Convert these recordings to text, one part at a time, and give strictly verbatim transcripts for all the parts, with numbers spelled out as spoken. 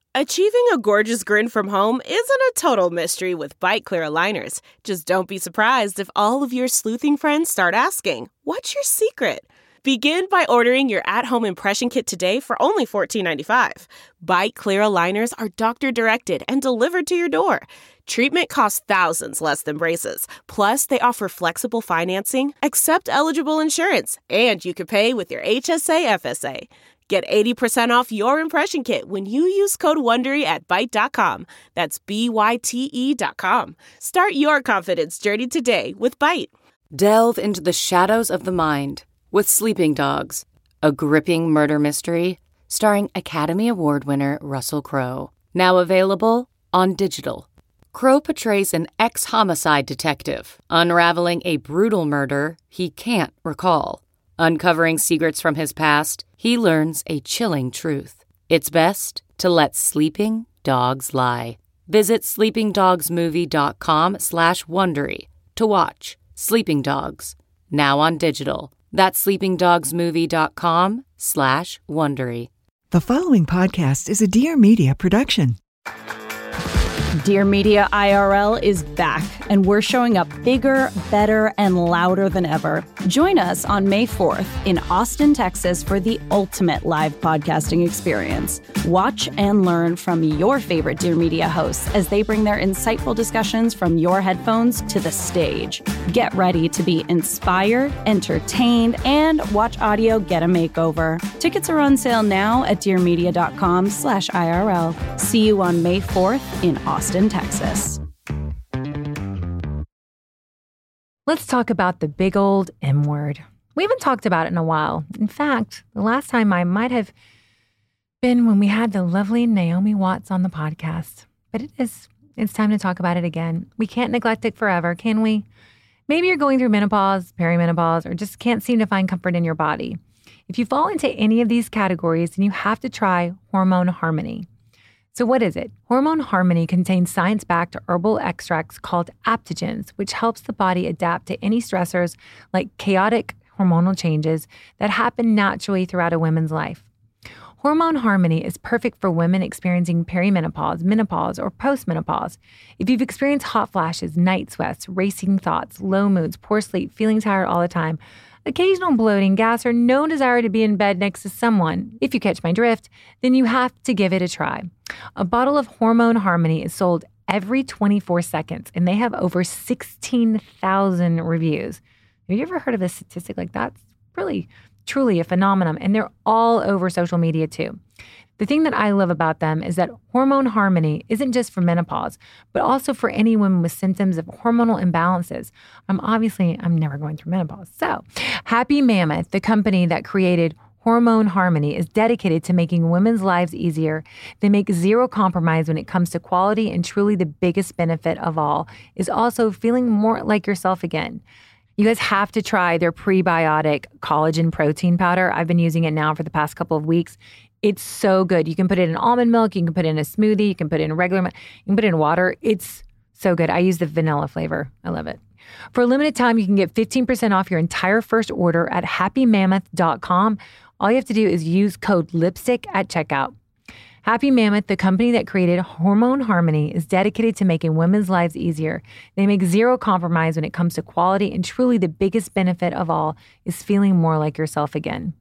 Achieving a gorgeous grin from home isn't a total mystery with Byte Clear aligners. Just don't be surprised if all of your sleuthing friends start asking, "What's your secret?" Begin by ordering your at-home impression kit today for only fourteen ninety-five. Byte Clear aligners are doctor-directed and delivered to your door. Treatment costs thousands less than braces. Plus, they offer flexible financing, accept eligible insurance, and you can pay with your H S A F S A. Get eighty percent off your impression kit when you use code WONDERY at byte dot com. That's B Y T E dot com. Start your confidence journey today with Byte. Delve into the shadows of the mind with Sleeping Dogs, a gripping murder mystery starring Academy Award winner Russell Crowe. Now available on digital. Crowe portrays an ex-homicide detective unraveling a brutal murder he can't recall. Uncovering secrets from his past, he learns a chilling truth. It's best to let sleeping dogs lie. Visit sleepingdogsmovie.com slash Wondery to watch Sleeping Dogs, now on digital. That's sleepingdogsmovie.com slash Wondery. The following podcast is a Dear Media production. Dear Media I R L is back, and we're showing up bigger, better, and louder than ever. Join us on May fourth in Austin, Texas for the ultimate live podcasting experience. Watch and learn from your favorite Dear Media hosts as they bring their insightful discussions from your headphones to the stage. Get ready to be inspired, entertained, and watch audio get a makeover. Tickets are on sale now at dearmedia.com slash IRL. See you on May fourth in Austin, Texas. Let's talk about the big old M word. We haven't talked about it in a while. In fact, the last time I might have been when we had the lovely Naomi Watts on the podcast. But it is, it's time to talk about it again. We can't neglect it forever, can we? Maybe you're going through menopause, perimenopause, or just can't seem to find comfort in your body. If you fall into any of these categories, then you have to try Hormone Harmony. So what is it? Hormone Harmony contains science-backed herbal extracts called adaptogens, which helps the body adapt to any stressors like chaotic hormonal changes that happen naturally throughout a woman's life. Hormone Harmony is perfect for women experiencing perimenopause, menopause, or postmenopause. If you've experienced hot flashes, night sweats, racing thoughts, low moods, poor sleep, feeling tired all the time, occasional bloating, gas, or no desire to be in bed next to someone, if you catch my drift, then you have to give it a try. A bottle of Hormone Harmony is sold every twenty-four seconds, and they have over sixteen thousand reviews. Have you ever heard of a statistic like that? It's really, truly a phenomenon, and they're all over social media too. The thing that I love about them is that Hormone Harmony isn't just for menopause, but also for any woman with symptoms of hormonal imbalances. I'm obviously, I'm never going through menopause. So Happy Mammoth, the company that created Hormone Harmony, is dedicated to making women's lives easier. They make zero compromise when it comes to quality, and truly the biggest benefit of all is also feeling more like yourself again. You guys have to try their prebiotic collagen protein powder. I've been using it now for the past couple of weeks. It's so good. You can put it in almond milk. You can put it in a smoothie. You can put it in regular milk. You can put it in water. It's so good. I use the vanilla flavor. I love it. For a limited time, you can get fifteen percent off your entire first order at happy mammoth dot com. All you have to do is use code LIPSTICK at checkout. Happy Mammoth, the company that created Hormone Harmony, is dedicated to making women's lives easier. They make zero compromise when it comes to quality, and truly the biggest benefit of all is feeling more like yourself again.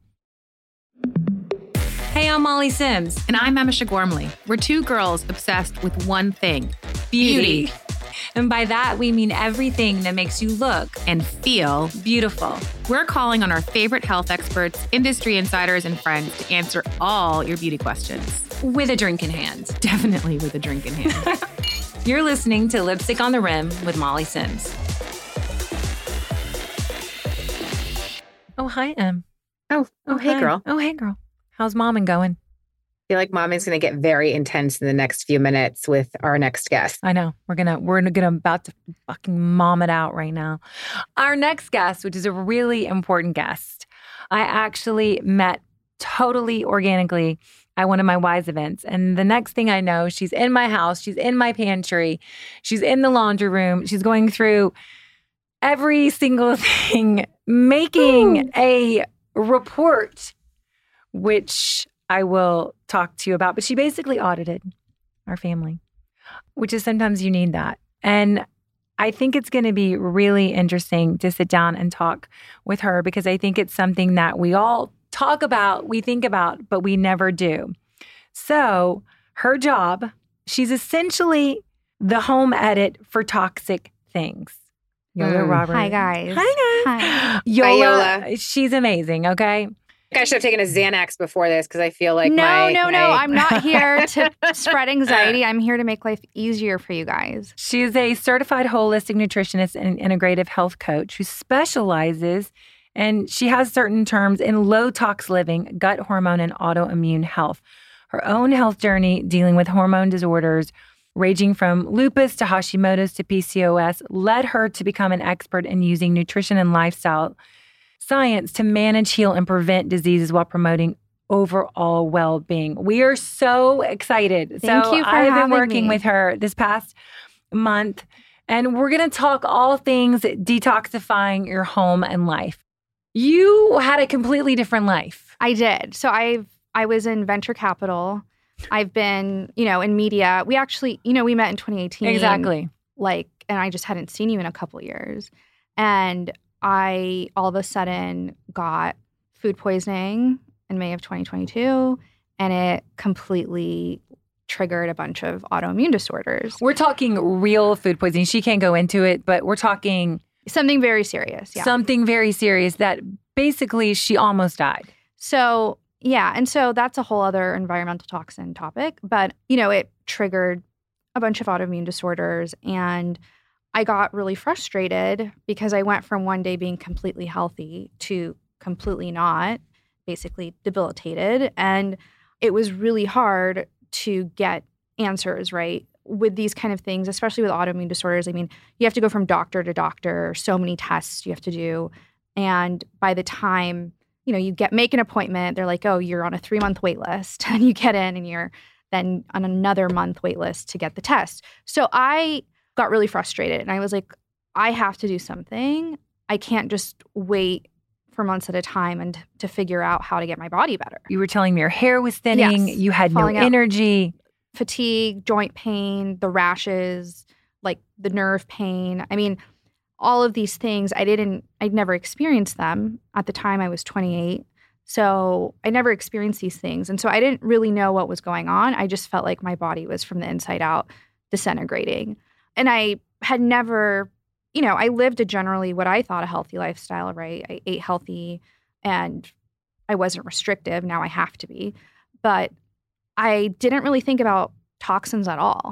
Hey, I'm Molly Sims. And I'm Emma Gormley. We're two girls obsessed with one thing. Beauty. Beauty. And by that, we mean everything that makes you look And feel beautiful. We're calling on our favorite health experts, industry insiders, and friends to answer all your beauty questions. With a drink in hand. Definitely with a drink in hand. You're listening to Lipstick on the Rim with Molly Sims. Oh, hi, Em. Oh, oh, hey, hi. girl. Oh, hey, girl. How's mom going? I feel like mom is going to get very intense in the next few minutes with our next guest. I know. We're gonna we're gonna about to fucking mom it out right now. Our next guest, which is a really important guest, I actually met totally organically at one of my Wise events. And the next thing I know, she's in my house, she's in my pantry, she's in the laundry room, she's going through every single thing, making Ooh. a report, which I will talk to you about. But she basically audited our family, which is sometimes you need that. And I think it's going to be really interesting to sit down and talk with her because I think it's something that we all talk about, we think about, but we never do. So her job, she's essentially the home edit for toxic things. Yola Mm. Roberts. Hi, guys. Hi, guys. Hi. Yola, Hi, Yola. she's amazing, okay? I should have taken a Xanax before this because I feel like no, my, no, my... no. I'm not here to spread anxiety. I'm here to make life easier for you guys. She is a certified holistic nutritionist and integrative health coach who specializes, and she has certain terms in low tox living, gut hormone, and autoimmune health. Her own health journey dealing with hormone disorders, ranging from lupus to Hashimoto's to P C O S, led her to become an expert in using nutrition and lifestyle science to manage, heal, and prevent diseases while promoting overall well-being. We are so excited. Thank so you for I've been having working me. with her this past month, and we're going to talk all things detoxifying your home and life. You had a completely different life. I did. So I've I was in venture capital. I've been, you know, in media. We actually, you know, we met in twenty eighteen. Exactly. Like, and I just hadn't seen you in a couple years. And I all of a sudden got food poisoning in May of twenty twenty-two, and it completely triggered a bunch of autoimmune disorders. We're talking real food poisoning. She can't go into it, but we're talking Something very serious. Yeah. something very serious that basically she almost died. So, yeah. And so that's a whole other environmental toxin topic. But, you know, it triggered a bunch of autoimmune disorders. And I got really frustrated because I went from one day being completely healthy to completely not, basically debilitated. And it was really hard to get answers, right? With these kind of things, especially with autoimmune disorders. I mean, you have to go from doctor to doctor, so many tests you have to do. And by the time, you know, you get make an appointment, they're like, oh, you're on a three month wait list. And you get in and you're then on another month wait list to get the test. So I got really frustrated and I was like, I have to do something. I can't just wait for months at a time and to figure out how to get my body better. You were telling me your hair was thinning, Yes. you had no Falling out. energy. Fatigue, joint pain, the rashes, like the nerve pain. I mean, all of these things, I didn't, I'd never experienced them. At the time, I was twenty-eight. So I never experienced these things. And so I didn't really know what was going on. I just felt like my body was from the inside out disintegrating. And I had never, you know, I lived a generally what I thought a healthy lifestyle, right? I ate healthy and I wasn't restrictive. Now I have to be. But I didn't really think about toxins at all.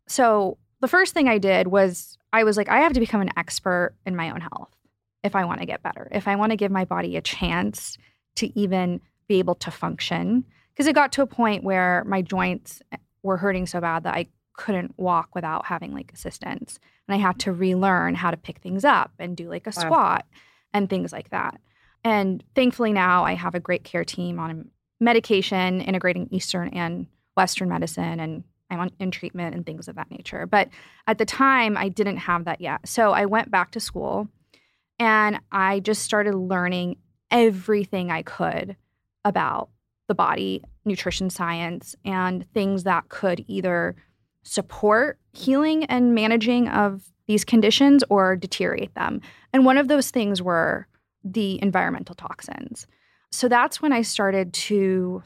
So the first thing I did was I was like, I have to become an expert in my own health if I want to get better, if I want to give my body a chance to even be able to function. Because it got to a point where my joints were hurting so bad that I couldn't walk without having like assistance. And I had to relearn how to pick things up and do like a Wow. squat and things like that. And thankfully now I have a great care team on medication, integrating Eastern and Western medicine, and I'm on, in treatment and things of that nature. But at the time, I didn't have that yet. So I went back to school and I just started learning everything I could about the body, nutrition science, and things that could either support healing and managing of these conditions or deteriorate them. And one of those things were the environmental toxins. So that's when I started to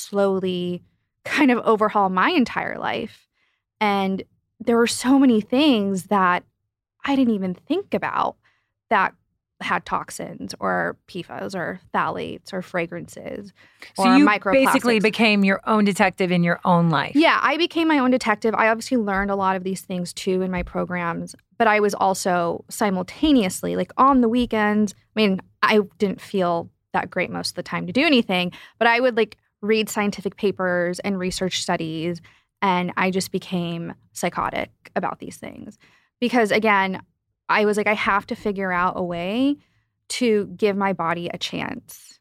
slowly kind of overhaul my entire life. And there were so many things that I didn't even think about that had toxins or P F A S or phthalates or fragrances So or you microplastics. basically became your own detective in your own life. Yeah, I became my own detective. I obviously learned a lot of these things too in my programs, but I was also simultaneously, like on the weekends, I mean, I didn't feel that great most of the time to do anything, but I would like read scientific papers and research studies, and I just became psychotic about these things. Because again, I was like, I have to figure out a way to give my body a chance.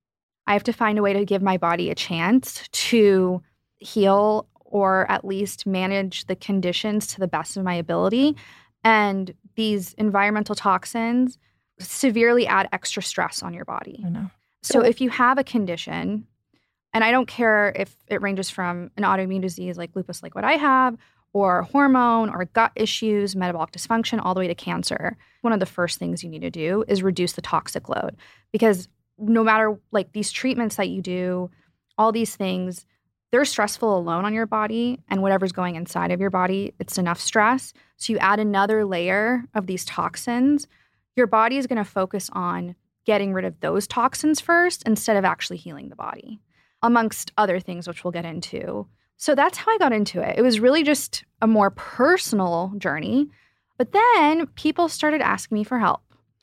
I have to find a way to give my body a chance to heal or at least manage the conditions to the best of my ability. And these environmental toxins severely add extra stress on your body. I know. So if you have a condition, And I don't care if it ranges from an autoimmune disease like lupus, like what I have, or hormone or gut issues, metabolic dysfunction, all the way to cancer. One of the first things you need to do is reduce the toxic load, because no matter like these treatments that you do, all these things, they're stressful alone on your body, and whatever's going inside of your body, it's enough stress. So you add another layer of these toxins, your body is going to focus on getting rid of those toxins first instead of actually healing the body, amongst other things, which we'll get into. So that's how I got into it. It was really just a more personal journey. But then people started asking me for help.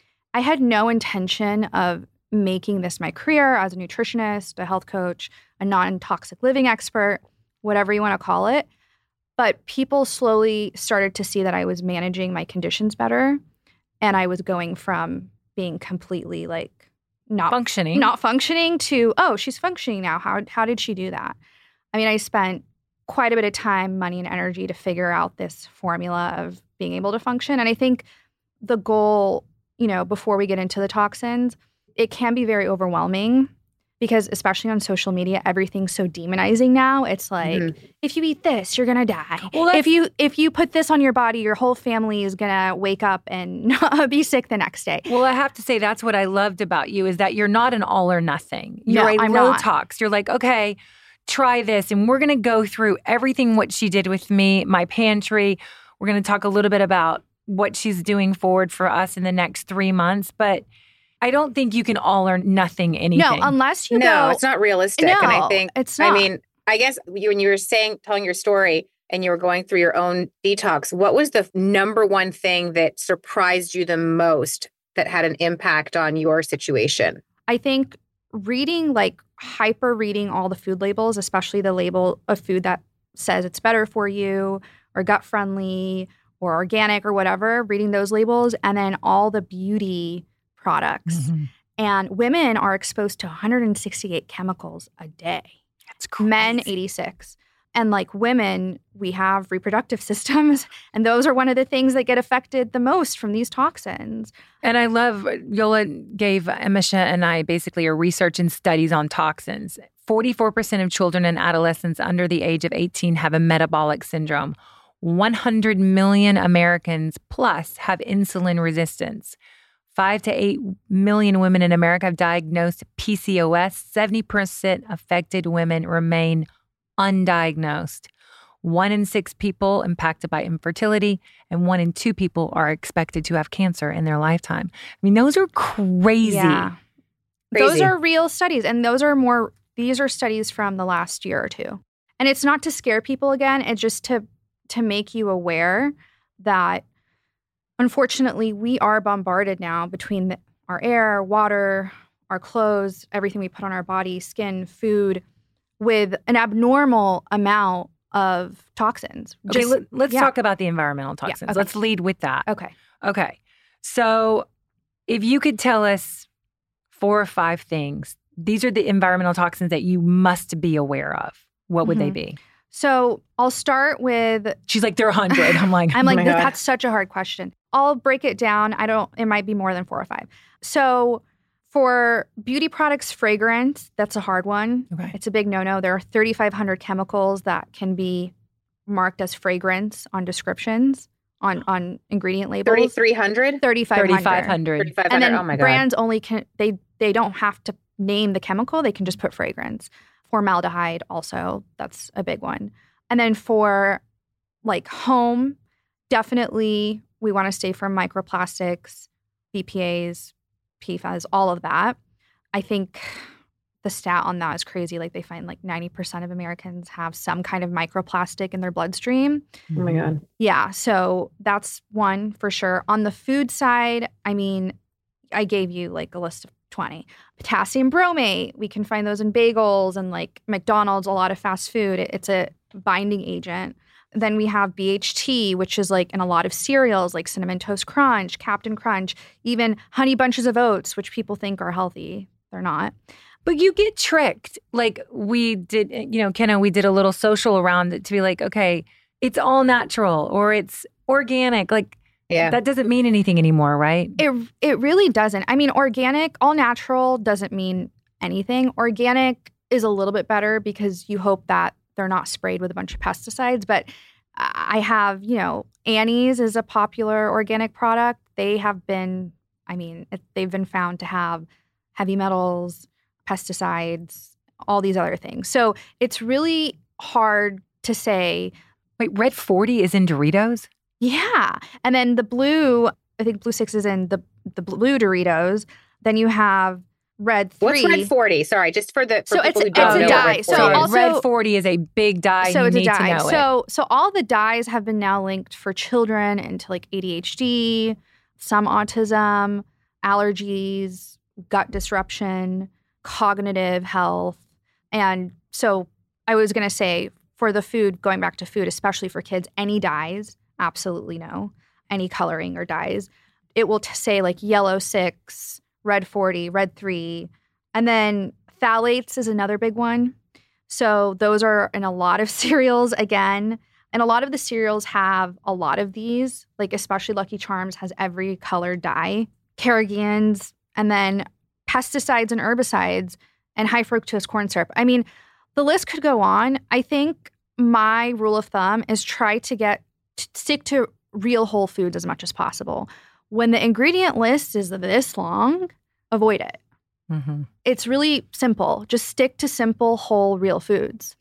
I had no intention of making this my career as a nutritionist, a health coach, a non-toxic living expert, whatever you want to call it. But people slowly started to see that I was managing my conditions better. And I was going from being completely like not functioning, not functioning to, oh, she's functioning now. How, how did she do that? I mean, I spent quite a bit of time, money, and energy to figure out this formula of being able to function. And I think the goal, you know, before we get into the toxins, it can be very overwhelming because especially on social media, everything's so demonizing now. It's like, mm-hmm. if you eat this, you're going to die. Well, if you if you put this on your body, your whole family is going to wake up and be sick the next day. Well, I have to say that's what I loved about you is that you're not an all or nothing. You're no, a I'm low not. tox. You're like, okay, try this. And we're going to go through everything what she did with me, my pantry. We're going to talk a little bit about what she's doing forward for us in the next three months. But I don't think you can all or nothing anything. No, unless you no, go. No, it's not realistic. No, and I think, it's not. I mean, I guess you, when you were saying, telling your story and you were going through your own detox, what was the number one thing that surprised you the most that had an impact on your situation? I think reading, like hyper reading all the food labels, especially the label of food that says it's better for you or gut friendly or organic or whatever, reading those labels, and then all the beauty products. Mm-hmm. And women are exposed to one hundred sixty-eight chemicals a day. That's crazy. Men, eighty-six. And like women, we have reproductive systems, and those are one of the things that get affected the most from these toxins. And I love, Yola gave Amisha and I basically a research and studies on toxins. forty-four percent of children and adolescents under the age of eighteen have a metabolic syndrome. one hundred million Americans plus have insulin resistance. Five to eight million women in America have diagnosed P C O S. seventy percent affected women remain undiagnosed. One in six people impacted by infertility, and one in two people are expected to have cancer in their lifetime. I mean, those are crazy. Yeah. Crazy. Those are real studies, and those are more, these are studies from the last year or two. And it's not to scare people again, it's just to to make you aware that unfortunately, we are bombarded now between the, our air, water, our clothes, everything we put on our body, skin, food, with an abnormal amount of toxins. Okay, Just, let, let's yeah. talk about the environmental toxins. Yeah, okay. Let's lead with that. Okay. Okay. So if you could tell us four or five things, these are the environmental toxins that you must be aware of. What would mm-hmm. they be? So I'll start with... She's like, there are a hundred. I'm like, I'm like, oh that's such a hard question. I'll break it down. I don't, it might be more than four or five. So for beauty products, fragrance, that's a hard one. Okay. It's a big no-no. There are thirty-five hundred chemicals that can be marked as fragrance on descriptions, on, on ingredient labels. thirty-three hundred? thirty-five hundred. thirty-five hundred. thirty-five hundred. And then oh my God. brands only can, they, they don't have to name the chemical. They can just put fragrance. Formaldehyde also, that's a big one. And then for like home, definitely we want to stay from microplastics, B P As, P FAS, all of that. I think the stat on that is crazy. Like they find like ninety percent of Americans have some kind of microplastic in their bloodstream. Oh my God. Yeah, so that's one for sure. On the food side, I mean, I gave you like a list of twenty. Potassium bromate, we can find those in bagels and like McDonald's, a lot of fast food. It, it's a binding agent. Then we have B H T, which is like in a lot of cereals like Cinnamon Toast Crunch, Captain Crunch, even Honey Bunches of Oats, which people think are healthy. They're not. But you get tricked. Like we did, you know, Kenna, we did a little social around it to be like, okay, it's all natural or it's organic. Like, yeah. That doesn't mean anything anymore, right? It it really doesn't. I mean, organic, all natural doesn't mean anything. Organic is a little bit better because you hope that they're not sprayed with a bunch of pesticides. But I have, you know, Annie's is a popular organic product. They have been, I mean, it, they've been found to have heavy metals, pesticides, all these other things. So it's really hard to say. Wait, Red forty is in Doritos? Yeah. And then the blue, I think Blue Six is in the, the blue Doritos. Then you have Red three. What's Red forty? Sorry, just for the for so people it's, who don't it's know a what dye. Red So forty is. also, Red forty is a big dye. So you it's need a dye. to know so it. so all the dyes have been now linked for children into like A D H D, some autism, allergies, gut disruption, cognitive health. And so I was going to say for the food, going back to food, especially for kids, any dyes, absolutely no. Any coloring or dyes. It will t- say like yellow six, red forty, red three. And then phthalates is another big one. So those are in a lot of cereals again. And a lot of the cereals have a lot of these, like especially Lucky Charms has every colored dye. Carrageenans, and then pesticides and herbicides and high fructose corn syrup. I mean, the list could go on. I think my rule of thumb is try to get to stick to real whole foods as much as possible. When the ingredient list is this long, avoid it. Mm-hmm. It's really simple. Just stick to simple, whole, real foods.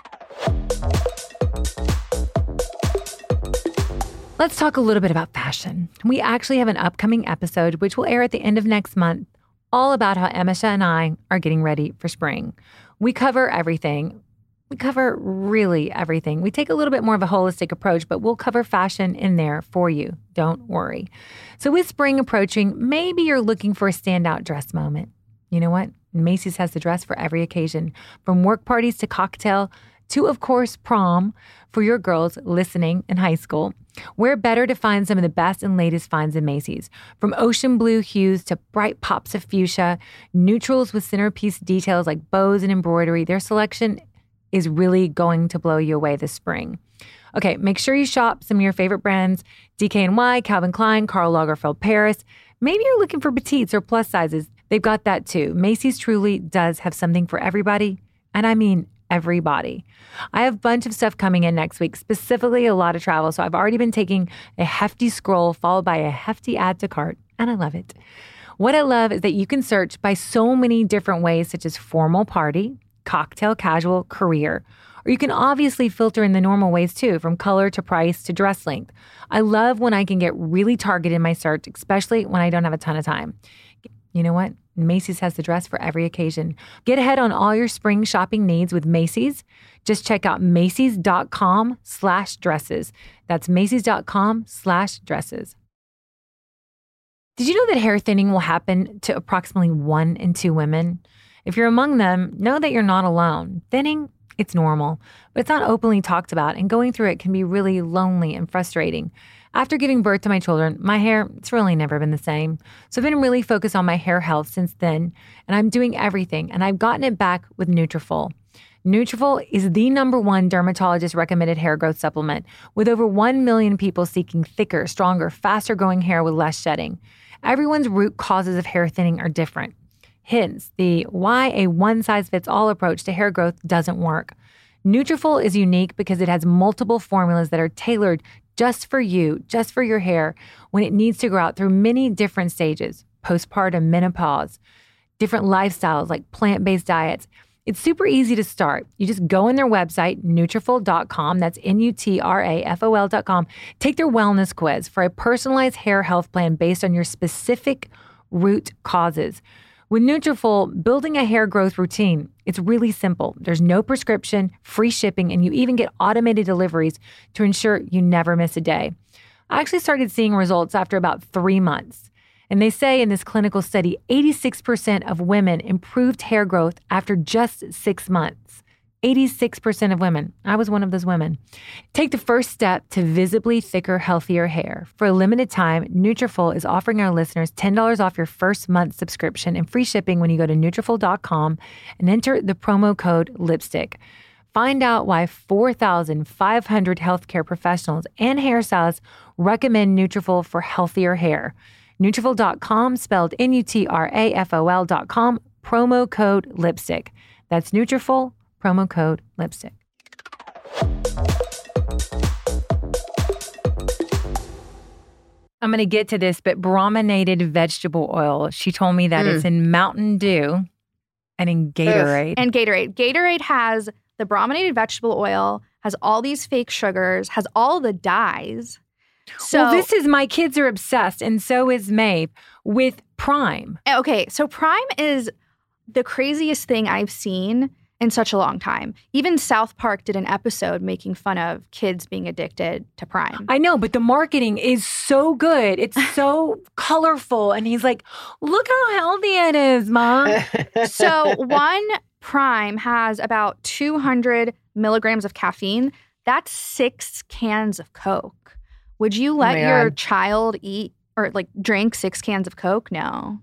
Let's talk a little bit about fashion. We actually have an upcoming episode, which will air at the end of next month, all about how Emesha and I are getting ready for spring. We cover everything. We cover really everything. We take a little bit more of a holistic approach, but we'll cover fashion in there for you. Don't worry. So with spring approaching, maybe you're looking for a standout dress moment. You know what? Macy's has the dress for every occasion, from work parties to cocktail to, of course, prom for your girls listening in high school. Where better to find some of the best and latest finds in Macy's? From ocean blue hues to bright pops of fuchsia, neutrals with centerpiece details like bows and embroidery, their selection is really going to blow you away this spring. Okay, make sure you shop some of your favorite brands, D K N Y, Calvin Klein, Karl Lagerfeld Paris. Maybe you're looking for petites or plus sizes. They've got that too. Macy's truly does have something for everybody, and I mean everybody. I have a bunch of stuff coming in next week, specifically a lot of travel, so I've already been taking a hefty scroll followed by a hefty add to cart, and I love it. What I love is that you can search by so many different ways, such as formal party, cocktail, casual, career. Or you can obviously filter in the normal ways too, from color to price to dress length. I love when I can get really targeted in my search, especially when I don't have a ton of time. You know what? Macy's has the dress for every occasion. Get ahead on all your spring shopping needs with Macy's. Just check out Macy's.com slash dresses. That's Macy's.com slash dresses. Did you know that hair thinning will happen to approximately one in two women? If you're among them, know that you're not alone. Thinning, it's normal, but it's not openly talked about, and going through it can be really lonely and frustrating. After giving birth to my children, my hair, it's really never been the same. So I've been really focused on my hair health since then, and I'm doing everything, and I've gotten it back with Nutrafol. Nutrafol is the number one dermatologist-recommended hair growth supplement, with over one million people seeking thicker, stronger, faster-growing hair with less shedding. Everyone's root causes of hair thinning are different. Hence, the why a one-size-fits-all approach to hair growth doesn't work. Nutrafol is unique because it has multiple formulas that are tailored just for you, just for your hair, when it needs to grow out through many different stages, postpartum, menopause, different lifestyles like plant-based diets. It's super easy to start. You just go on their website, Nutrafol dot com, that's N U T R A F O L dot com, take their wellness quiz for a personalized hair health plan based on your specific root causes. With Nutrafol, building a hair growth routine, it's really simple. There's no prescription, free shipping, and you even get automated deliveries to ensure you never miss a day. I actually started seeing results after about three months. And they say in this clinical study, eighty-six percent of women improved hair growth after just six months. eighty-six percent of women. I was one of those women. Take the first step to visibly thicker, healthier hair. For a limited time, Nutrafol is offering our listeners ten dollars off your first month subscription and free shipping when you go to Nutrafol dot com and enter the promo code LIPSTICK. Find out why four thousand five hundred healthcare professionals and hairstylists recommend Nutrafol for healthier hair. Nutrafol dot com, spelled N U T R A F O L dot com, promo code LIPSTICK. That's Nutrafol, promo code lipstick. I'm going to get to this, but brominated vegetable oil. She told me that mm. it's in Mountain Dew and in Gatorade. Ugh. And Gatorade. Gatorade has the brominated vegetable oil, has all these fake sugars, has all the dyes. So well, this is, my kids are obsessed, and so is Maeve, with Prime. Okay, so Prime is the craziest thing I've seen in such a long time. Even South Park did an episode making fun of kids being addicted to Prime. I know, but the marketing is so good. It's so colorful. And he's like, look how healthy it is, Mom. So one Prime has about two hundred milligrams of caffeine. That's six cans of Coke. Would you let oh your God. child eat or like drink six cans of Coke? No,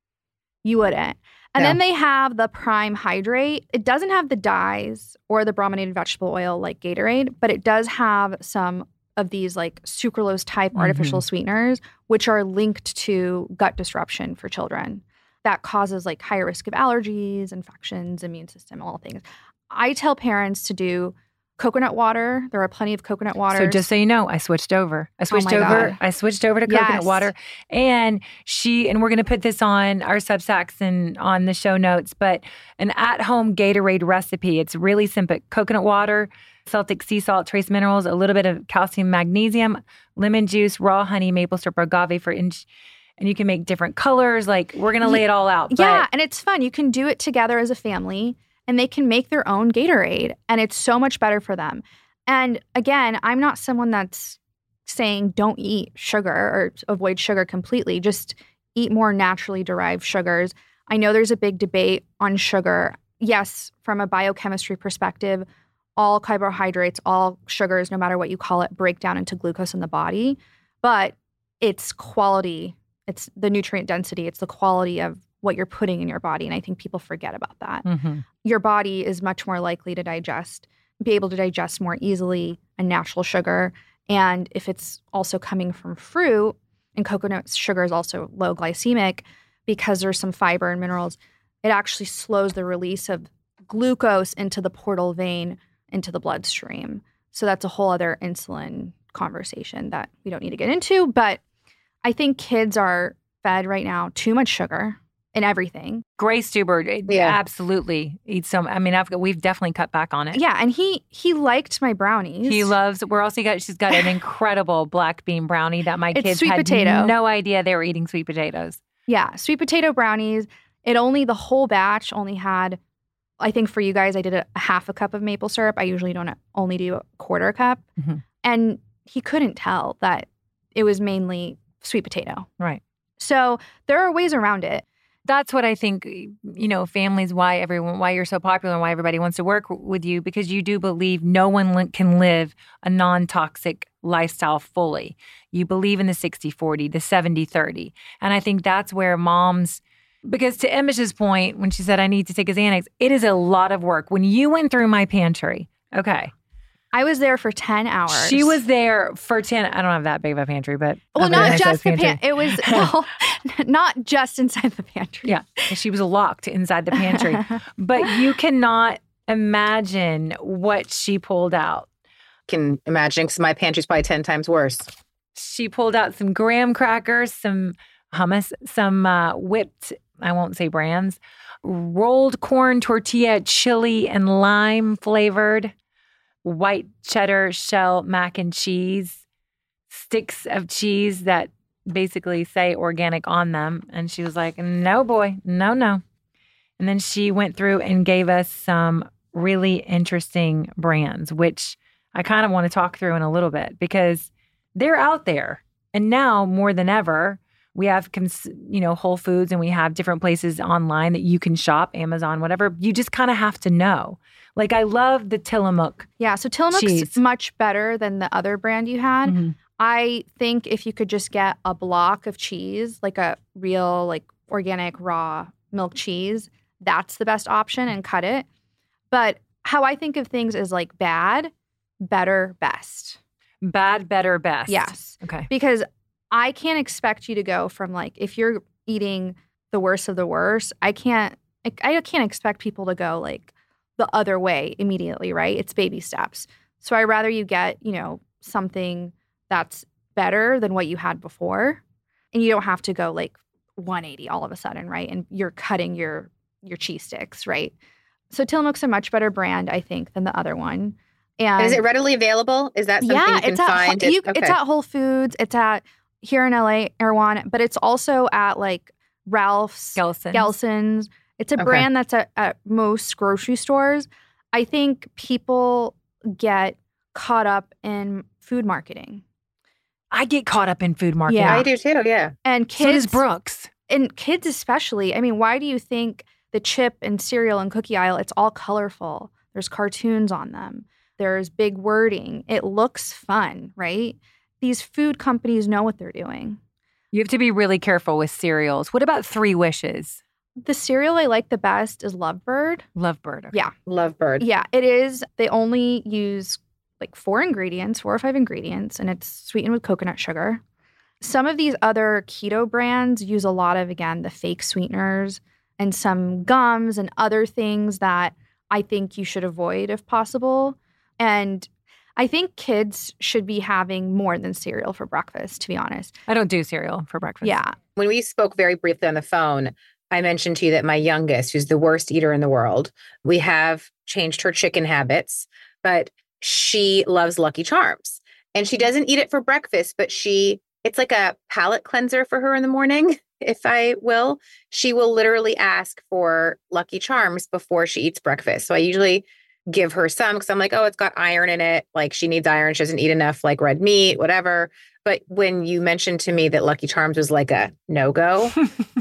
you wouldn't. And no. then they have the Prime Hydrate. It doesn't have the dyes or the brominated vegetable oil like Gatorade, but it does have some of these like sucralose type mm-hmm. artificial sweeteners, which are linked to gut disruption for children. That causes like higher risk of allergies, infections, immune system, all things. I tell parents to do coconut water. There are plenty of coconut water. So just so you know, I switched over. I switched oh over. God. I switched over to coconut yes. water. And she, and we're going to put this on our Substacks and on the show notes, but an at-home Gatorade recipe. It's really simple. Coconut water, Celtic sea salt, trace minerals, a little bit of calcium, magnesium, lemon juice, raw honey, maple syrup, agave for inch. And you can make different colors. Like, we're going to lay it all out. But yeah, and it's fun. You can do it together as a family. And they can make their own Gatorade, and it's so much better for them. And again, I'm not someone that's saying don't eat sugar or avoid sugar completely. Just eat more naturally derived sugars. I know there's a big debate on sugar. Yes, from a biochemistry perspective, all carbohydrates, all sugars, no matter what you call it, break down into glucose in the body. But it's quality. It's the nutrient density. It's the quality of what you're putting in your body. And I think people forget about that. Mm-hmm. Your body is much more likely to digest, be able to digest more easily a natural sugar. And if it's also coming from fruit, and coconut sugar is also low glycemic because there's some fiber and minerals, it actually slows the release of glucose into the portal vein, into the bloodstream. So that's a whole other insulin conversation that we don't need to get into. But I think kids are fed right now too much sugar in everything. Grace Stubert, yeah. absolutely eats some. I mean, I've, we've definitely cut back on it. Yeah, and he he liked my brownies. He loves. We're also got. She's got an incredible black bean brownie that my it's kids sweet had potato. no idea they were eating sweet potatoes. Yeah, sweet potato brownies. It only the whole batch only had. I think for you guys, I did a, a half a cup of maple syrup. I usually don't only do a quarter cup, mm-hmm. and he couldn't tell that it was mainly sweet potato. Right. So there are ways around it. That's what I think, you know, families, why everyone, why you're so popular and why everybody wants to work with you, because you do believe no one li- can live a non-toxic lifestyle fully. You believe in the sixty forty, the seventy thirty. And I think that's where moms, because to Imish's point, when she said, I need to take a Xanax, it is a lot of work. When you went through my pantry, okay. I was there for ten hours. She was there for ten. I don't have that big of a pantry, but. Well, not just the pantry. It was, well, not just inside the pantry. Yeah. She was locked inside the pantry. But you cannot imagine what she pulled out. Can imagine, because my pantry's probably ten times worse. She pulled out some graham crackers, some hummus, some uh, whipped, I won't say brands, rolled corn tortilla, chili and lime flavored, white cheddar shell mac and cheese, sticks of cheese that basically say organic on them. And she was like, no, boy, no, no. And then she went through and gave us some really interesting brands, which I kind of want to talk through in a little bit because they're out there. And now more than ever, we have, you know, Whole Foods and we have different places online that you can shop, Amazon, whatever. You just kind of have to know. Like, I love the Tillamook. Yeah, so Tillamook's cheese. much better than the other brand you had. Mm-hmm. I think if you could just get a block of cheese, like a real, like, organic, raw milk cheese, that's the best option and cut it. But how I think of things is like bad, better, best. Bad, better, best. Yes. Okay. Because I can't expect you to go from, like, if you're eating the worst of the worst, I can't I, I can't expect people to go like the other way immediately, right? It's baby steps. So I rather you get, you know, something that's better than what you had before. And you don't have to go like one eighty all of a sudden, right? And you're cutting your your cheese sticks, right? So Tillamook's a much better brand, I think, than the other one. And, and is it readily available? Is that something yeah, you can it's at, find? You, okay. It's at Whole Foods. It's at here in L A, Erewhon, but it's also at like Ralph's, Gelson's. Gelson's. It's a Okay. brand that's at, at most grocery stores. I think people get caught up in food marketing. I get caught up in food marketing. Yeah. I do too, yeah. And kids, So does Brooks. And kids especially. I mean, why do you think the chip and cereal and cookie aisle, it's all colorful? There's cartoons on them. There's big wording. It looks fun, right? These food companies know what they're doing. You have to be really careful with cereals. What about Three Wishes? The cereal I like the best is Lovebird. Lovebird. Okay. Yeah. Lovebird. Yeah, it is. They only use like four ingredients, four or five ingredients, and it's sweetened with coconut sugar. Some of these other keto brands use a lot of, again, the fake sweeteners and some gums and other things that I think you should avoid if possible. And I think kids should be having more than cereal for breakfast, to be honest. I don't do cereal for breakfast. Yeah. When we spoke very briefly on the phone, I mentioned to you that my youngest, who's the worst eater in the world, we have changed her chicken habits, but she loves Lucky Charms. And she doesn't eat it for breakfast, but she, it's like a palate cleanser for her in the morning, if I will. She will literally ask for Lucky Charms before she eats breakfast. So I usually give her some because I'm like, oh, it's got iron in it. Like she needs iron. She doesn't eat enough like red meat, whatever. But when you mentioned to me that Lucky Charms was like a no-go,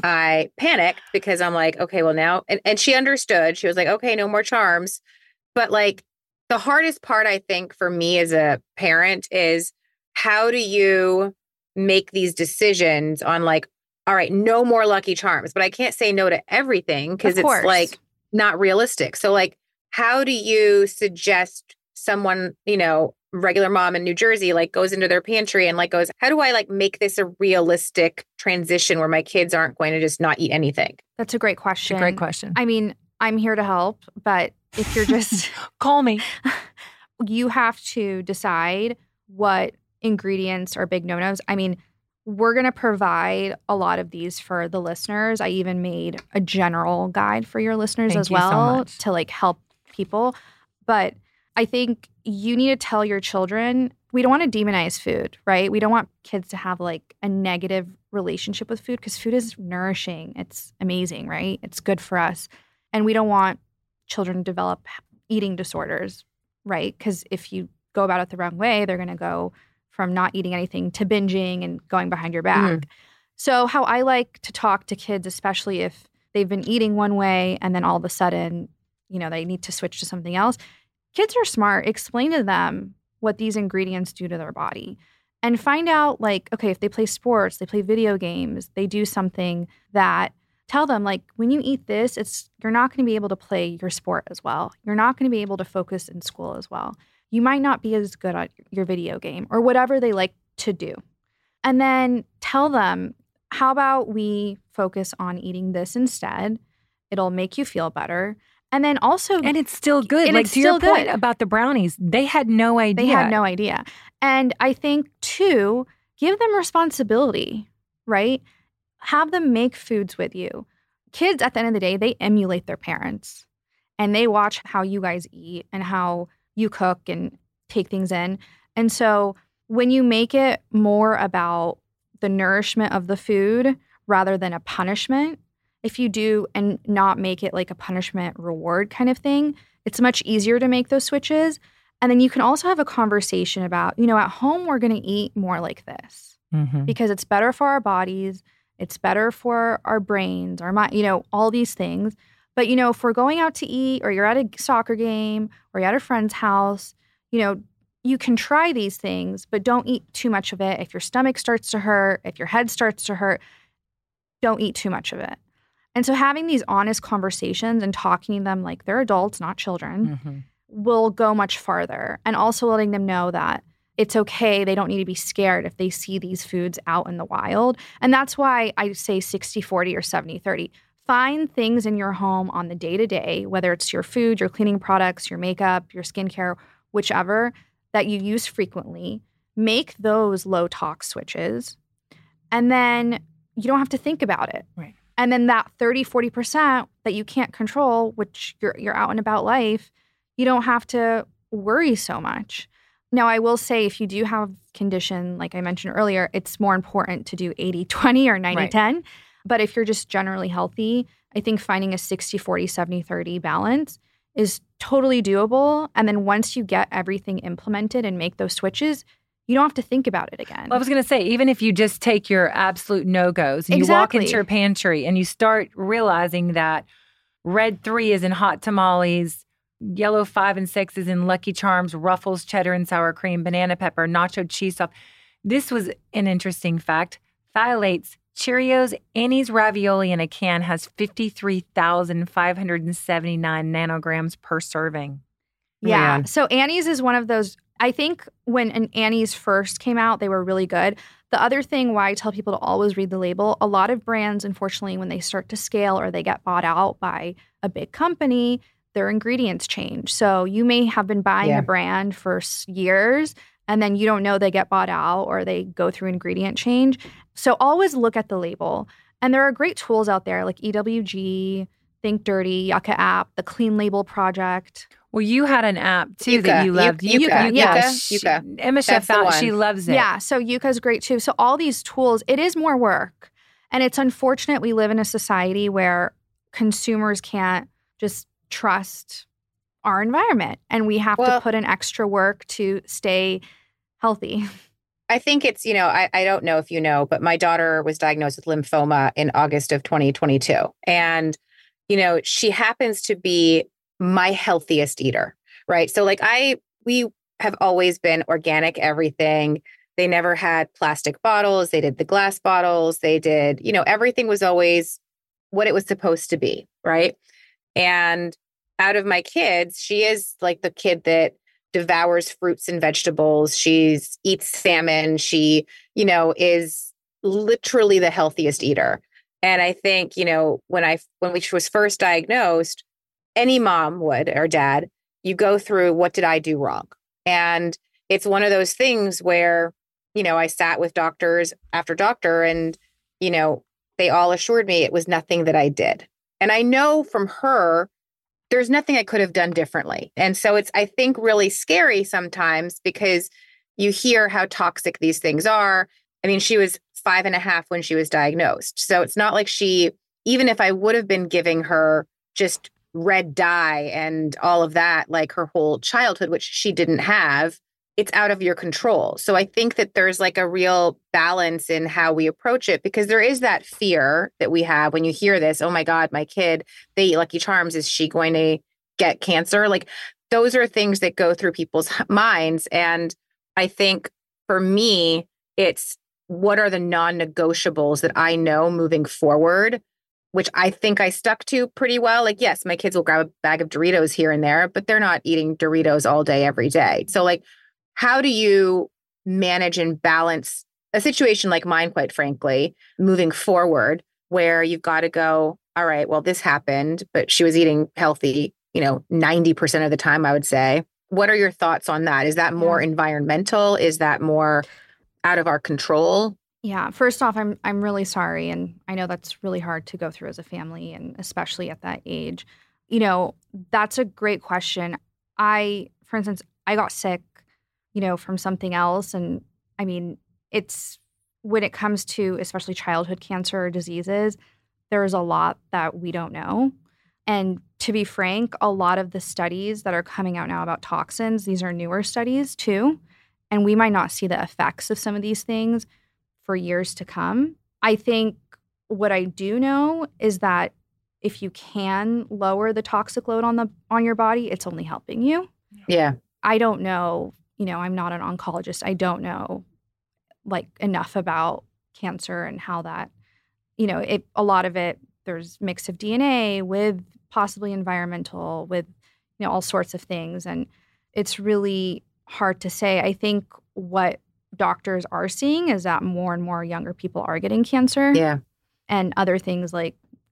I panicked because I'm like, okay, well now, and, and she understood. She was like, okay, no more charms. But like the hardest part, I think, for me as a parent is how do you make these decisions on like, all right, no more Lucky Charms, but I can't say no to everything because it's like not realistic. So like, how do you suggest someone, you know, regular mom in New Jersey, like goes into their pantry and like goes, how do I like make this a realistic transition where my kids aren't going to just not eat anything? That's a great question. It's a great question. I mean, I'm here to help, but if you're just call me, you have to decide what ingredients are big no-nos. I mean, we're going to provide a lot of these for the listeners. I even made a general guide for your listeners Thank as you so well much. to like help people. But I think you need to tell your children, we don't want to demonize food, right? We don't want kids to have like a negative relationship with food because food is nourishing. It's amazing, right? It's good for us. And we don't want children to develop eating disorders, right? Because if you go about it the wrong way, they're going to go from not eating anything to binging and going behind your back. Mm. So how I like to talk to kids, especially if they've been eating one way and then all of a sudden, you know, they need to switch to something else. Kids are smart. Explain to them what these ingredients do to their body and find out like, okay, if they play sports, they play video games, they do something that tell them like, when you eat this, it's you're not going to be able to play your sport as well. You're not going to be able to focus in school as well. You might not be as good at your video game or whatever they like to do. And then tell them, how about we focus on eating this instead? It'll make you feel better. And then also... And it's still good. And like it's to still your point good. about the brownies, they had no idea. They had no idea. And I think, too, give them responsibility, right? Have them make foods with you. Kids, at the end of the day, they emulate their parents. And they watch how you guys eat and how you cook and take things in. And so when you make it more about the nourishment of the food rather than a punishment, if you do and not make it like a punishment reward kind of thing, it's much easier to make those switches. And then you can also have a conversation about, you know, at home, we're going to eat more like this mm-hmm. because it's better for our bodies. It's better for our brains, our mind, you know, all these things. But, you know, if we're going out to eat or you're at a soccer game or you're at a friend's house, you know, you can try these things, but don't eat too much of it. If your stomach starts to hurt, if your head starts to hurt, don't eat too much of it. And so having these honest conversations and talking to them like they're adults, not children, mm-hmm. will go much farther. And also letting them know that it's okay. They don't need to be scared if they see these foods out in the wild. And that's why I say sixty forty or seventy thirty. find things in your home on the day-to-day, whether it's your food, your cleaning products, your makeup, your skincare, whichever, that you use frequently. Make those low tox switches. And then you don't have to think about it. Right. And then that thirty, forty percent that you can't control, which you're you're out and about life, you don't have to worry so much. Now, I will say if you do have condition, like I mentioned earlier, it's more important to do eighty twenty or ninety ten. Right. But if you're just generally healthy, I think finding a sixty forty, seventy thirty balance is totally doable. And then once you get everything implemented and make those switches, you don't have to think about it again. Well, I was going to say, even if you just take your absolute no-goes and exactly. you walk into your pantry and you start realizing that red three is in hot tamales, yellow five and six is in Lucky Charms, Ruffles, cheddar and sour cream, banana pepper, nacho cheese sauce. This was an interesting fact. Phthalates, Cheerios, Annie's ravioli in a can has fifty-three thousand five hundred seventy-nine nanograms per serving. Yeah. Man. So Annie's is one of those. I think when an Annie's first came out, they were really good. The other thing why I tell people to always read the label, a lot of brands, unfortunately, when they start to scale or they get bought out by a big company, their ingredients change. So you may have been buying Yeah. a brand for years and then you don't know they get bought out or they go through ingredient change. So always look at the label. And there are great tools out there like E W G, Think Dirty, Yucca app, the Clean Label Project. Well, you had an app too Yucca. that you loved. Yucca. Yucca. Yeah. Yucca. She- Yucca. Emma Chef That's the found she one. loves it. Yeah, so Yucca's great too. So all these tools, it is more work. And it's unfortunate we live in a society where consumers can't just trust our environment. And we have Well- to put in extra work to stay healthy. I think it's, you know, I, I don't know if you know, but my daughter was diagnosed with lymphoma in August of twenty twenty-two. And, you know, she happens to be my healthiest eater, right? So like I, we have always been organic everything. They never had plastic bottles. They did the glass bottles. They did, you know, everything was always what it was supposed to be, right? And out of my kids, she is like the kid that devours fruits and vegetables. She eats salmon. She, you know, is literally the healthiest eater. And I think, you know, when I, when we was first diagnosed, any mom would, or dad, you go through, what did I do wrong? And it's one of those things where, you know, I sat with doctors after doctor and, you know, they all assured me it was nothing that I did. And I know from her, there's nothing I could have done differently. And so it's, I think, really scary sometimes because you hear how toxic these things are. I mean, she was five and a half when she was diagnosed. So it's not like she, even if I would have been giving her just red dye and all of that, like her whole childhood, which she didn't have, it's out of your control. So I think that there's like a real balance in how we approach it, because there is that fear that we have when you hear this, oh my God, my kid, they eat Lucky Charms. Is she going to get cancer? Like those are things that go through people's minds. And I think for me, it's what are the non-negotiables that I know moving forward, which I think I stuck to pretty well. Like, yes, my kids will grab a bag of Doritos here and there, but they're not eating Doritos all day, every day. So like, how do you manage and balance a situation like mine, quite frankly, moving forward, where you've got to go, all right, well, this happened, but she was eating healthy, you know, ninety percent of the time, I would say. What are your thoughts on that? Is that more environmental? Is that more out of our control? Yeah. First off, I'm I'm really sorry. And I know that's really hard to go through as a family, and especially at that age. You know, that's a great question. I, for instance, I got sick, you know, from something else. And I mean, it's when it comes to especially childhood cancer or diseases, there's a lot that we don't know. And to be frank, a lot of the studies that are coming out now about toxins, these are newer studies too. And we might not see the effects of some of these things for years to come. I think what I do know is that if you can lower the toxic load on the on your body, it's only helping you. Yeah. I don't know, you know, I'm not an oncologist. I don't know like enough about cancer and how that, you know, it a lot of it, there's mix of D N A with possibly environmental, with, you know, all sorts of things. And it's really hard to say. I think what doctors are seeing is that more and more younger people are getting cancer. Yeah. And other things like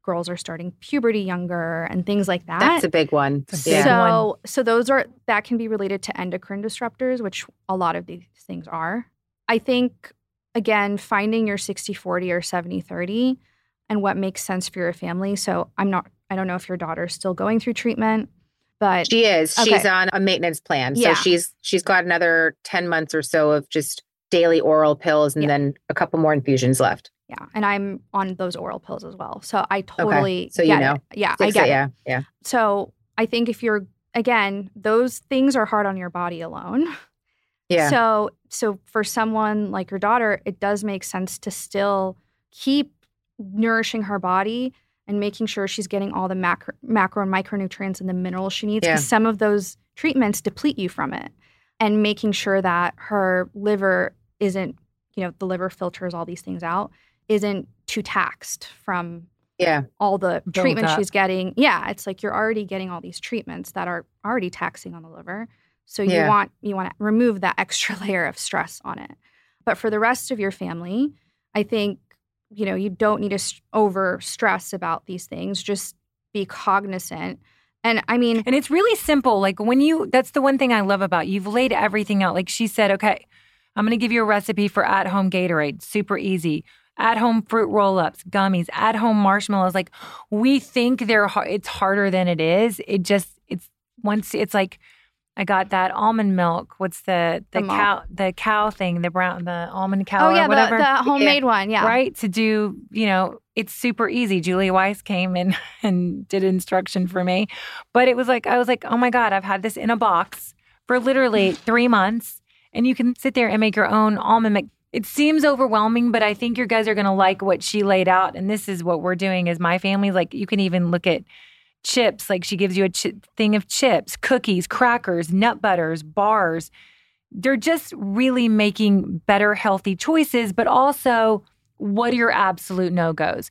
girls are starting puberty younger and things like that. That's a big one. It's a big so, one. so those are, that can be related to endocrine disruptors, which a lot of these things are. I think, again, finding your sixty forty or seventy thirty and what makes sense for your family. So I'm not, I don't know if your daughter's still going through treatment, but She is. Okay. She's on a maintenance plan. So Yeah. she's she's got another ten months or so of just daily oral pills and Yeah. then a couple more infusions left. yeah. And I'm on those oral pills as well. So I totally So you get know. it. Yeah, Six- I get it. yeah, yeah. So I think if you're, again, those things are hard on your body alone. Yeah. So, so for someone like your daughter, it does make sense to still keep nourishing her body and making sure she's getting all the macro, macro and micronutrients and the minerals she needs. Because Yeah. some of those treatments deplete you from it. And making sure that her liver isn't, you know, the liver filters all these things out, isn't too taxed from Yeah. all the Built treatment up. she's getting. Yeah, it's like you're already getting all these treatments that are already taxing on the liver. So you Yeah. want you want to remove that extra layer of stress on it. But for the rest of your family, I think, you know, you don't need to s- over stress about these things. Just be cognizant. And I mean, And it's really simple. Like when you, that's the one thing I love about you. You've laid everything out. Like she said, okay, I'm going to give you a recipe for at-home Gatorade. Super easy. At-home fruit roll-ups, gummies, at-home marshmallows. Like we think they're hard. It's harder than it is. It just, it's once, it's like, I got that almond milk. What's the, the, The cow, the cow thing, the brown, the almond cow oh yeah, or whatever. the, the homemade one. Yeah. Right? To do, you know, it's super easy. Julia Weiss came and, and did instruction for me. But it was like, I was like, oh my God, I've had this in a box for literally three months. And you can sit there and make your own almond milk. It seems overwhelming, but I think you guys are going to like what she laid out. And this is what we're doing as my family. Like you can even look at chips. Like she gives you a ch- thing of chips, cookies, crackers, nut butters, bars. They're just really making better, healthy choices, but also what are your absolute no-goes?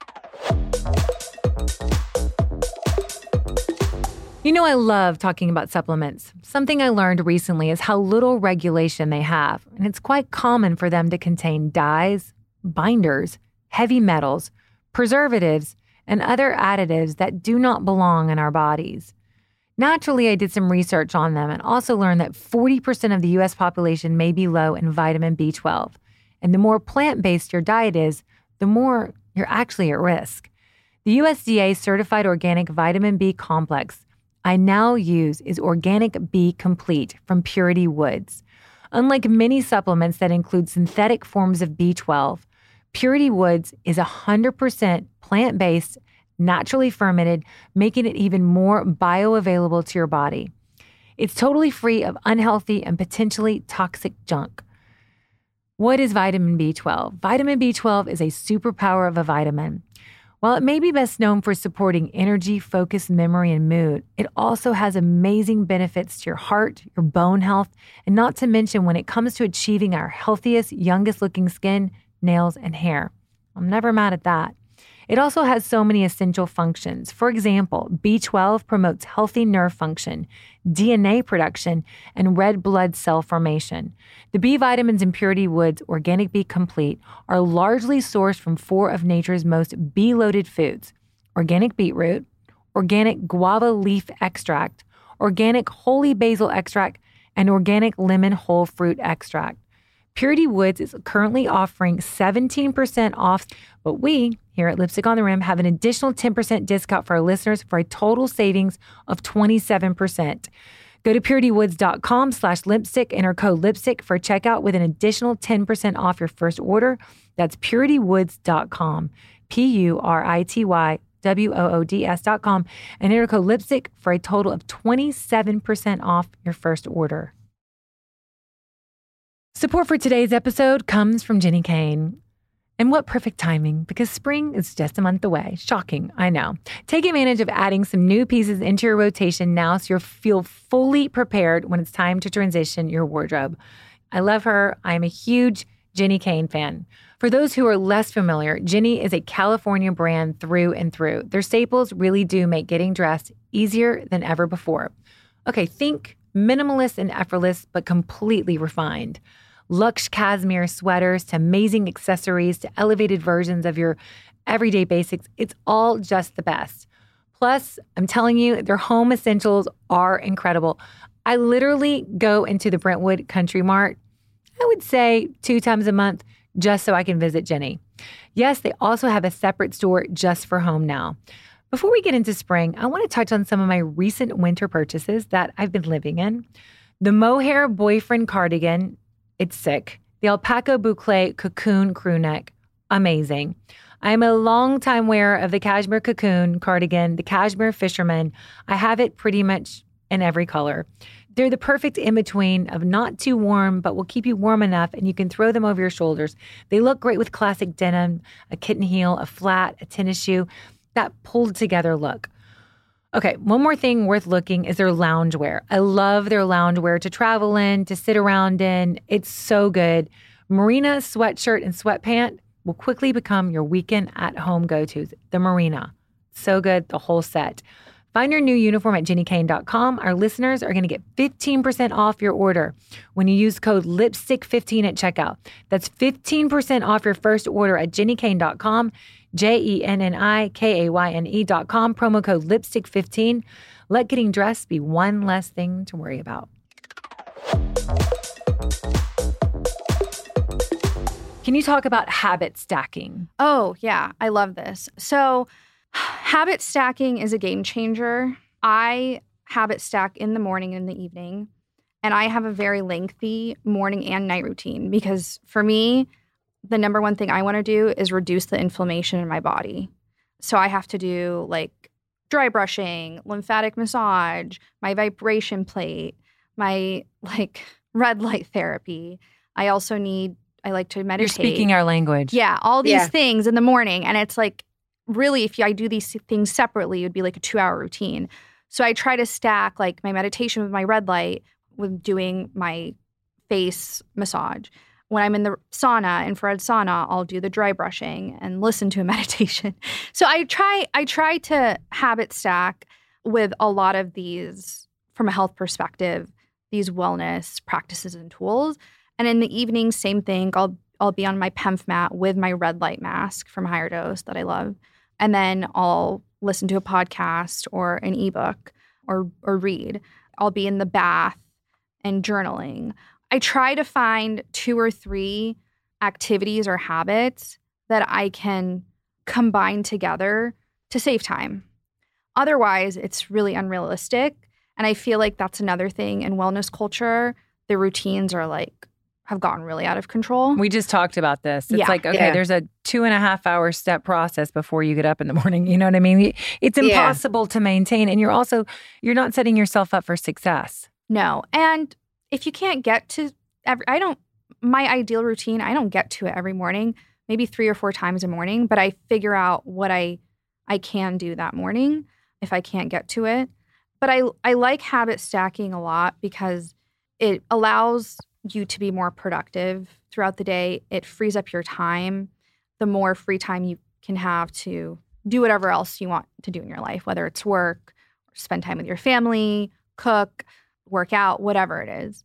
You know, I love talking about supplements. Something I learned recently is how little regulation they have, and it's quite common for them to contain dyes, binders, heavy metals, preservatives, and other additives that do not belong in our bodies. Naturally, I did some research on them and also learned that forty percent of the U S population may be low in vitamin B twelve. And the more plant-based your diet is, the more you're actually at risk. The U S D A certified organic vitamin B complex I now use is Organic B Complete from Purity Woods. Unlike many supplements that include synthetic forms of B twelve, Purity Woods is one hundred percent plant-based, naturally fermented, making it even more bioavailable to your body. It's totally free of unhealthy and potentially toxic junk. What is vitamin B twelve? Vitamin B twelve is a superpower of a vitamin. While it may be best known for supporting energy, focus, memory, and mood, it also has amazing benefits to your heart, your bone health, and not to mention when it comes to achieving our healthiest, youngest looking skin, nails, and hair. I'm never mad at that. It also has so many essential functions. For example, B twelve promotes healthy nerve function, D N A production, and red blood cell formation. The B vitamins in Purity Woods Organic B Complete are largely sourced from four of nature's most bee-loaded foods: organic beetroot, organic guava leaf extract, organic holy basil extract, and organic lemon whole fruit extract. Purity Woods is currently offering seventeen percent off, but we here at Lipstick on the Rim have an additional ten percent discount for our listeners for a total savings of twenty-seven percent. Go to puritywoods.com slash lipstick, enter code lipstick for checkout with an additional ten percent off your first order. That's puritywoods dot com, P U R I T Y W O O D S dot com, and enter code lipstick for a total of twenty-seven percent off your first order. Support for today's episode comes from Jenni Kayne. And what perfect timing, because spring is just a month away. Shocking, I know. Take advantage of adding some new pieces into your rotation now so you'll feel fully prepared when it's time to transition your wardrobe. I love her. I am a huge Jenni Kayne fan. For those who are less familiar, Jenni is a California brand through and through. Their staples really do make getting dressed easier than ever before. Okay, think minimalist and effortless, but completely refined. Luxe cashmere sweaters to amazing accessories to elevated versions of your everyday basics. It's all just the best. Plus, I'm telling you, their home essentials are incredible. I literally go into the Brentwood Country Mart, I would say two times a month, just so I can visit Jenny. Yes, they also have a separate store just for home now. Before we get into spring, I want to touch on some of my recent winter purchases that I've been living in. The mohair boyfriend cardigan, it's sick. The alpaca boucle cocoon crew neck, amazing. I'm a longtime wearer of the cashmere cocoon cardigan, the cashmere fisherman. I have it pretty much in every color. They're the perfect in-between of not too warm, but will keep you warm enough, and you can throw them over your shoulders. They look great with classic denim, a kitten heel, a flat, a tennis shoe, that pulled together look. Okay, one more thing worth looking is their loungewear. I love their loungewear to travel in, to sit around in. It's so good. Marina sweatshirt and sweatpant will quickly become your weekend at-home go-tos. The Marina. So good, the whole set. Find your new uniform at jenny kane dot com. Our listeners are going to get fifteen percent off your order when you use code lipstick fifteen at checkout. That's fifteen percent off your first order at jenny kane dot com, J E N N I K A Y N E dot com, promo code lipstick fifteen. Let getting dressed be one less thing to worry about. Can you talk about habit stacking? Oh, yeah. I love this. So habit stacking is a game changer. I habit stack in the morning and in the evening, and I have a very lengthy morning and night routine because for me, the number one thing I want to do is reduce the inflammation in my body. So I have to do like dry brushing, lymphatic massage, my vibration plate, my like red light therapy. I also need, I like to meditate. You're speaking our language. Yeah, all these Yeah. things in the morning. And it's like, really, if I do these things separately, it would be like a two-hour routine. So I try to stack like my meditation with my red light with doing my face massage. When I'm in the sauna, infrared sauna, I'll do the dry brushing and listen to a meditation. So I try I try to habit stack with a lot of these, from a health perspective, these wellness practices and tools. And in the evening, same thing. I'll I'll be on my P E M F mat with my red light mask from Higher Dose that I love. And then I'll listen to a podcast or an ebook or or read. I'll be in the bath and journaling. I try to find two or three activities or habits that I can combine together to save time. Otherwise, it's really unrealistic. And I feel like that's another thing in wellness culture. The routines are like, have gotten really out of control. We just talked about this. It's Yeah. like, okay, Yeah. there's a two and a half hour step process before you get up in the morning. You know what I mean? It's Yeah. impossible to maintain. And you're also, you're not setting yourself up for success. No. And if you can't get to every, I don't, my ideal routine, I don't get to it every morning, maybe three or four times a morning, but I figure out what I, I can do that morning if I can't get to it. But I, I like habit stacking a lot because it allows you to be more productive throughout the day. It frees up your time. The more free time you can have to do whatever else you want to do in your life, whether it's work, or spend time with your family, cook, work out, whatever it is.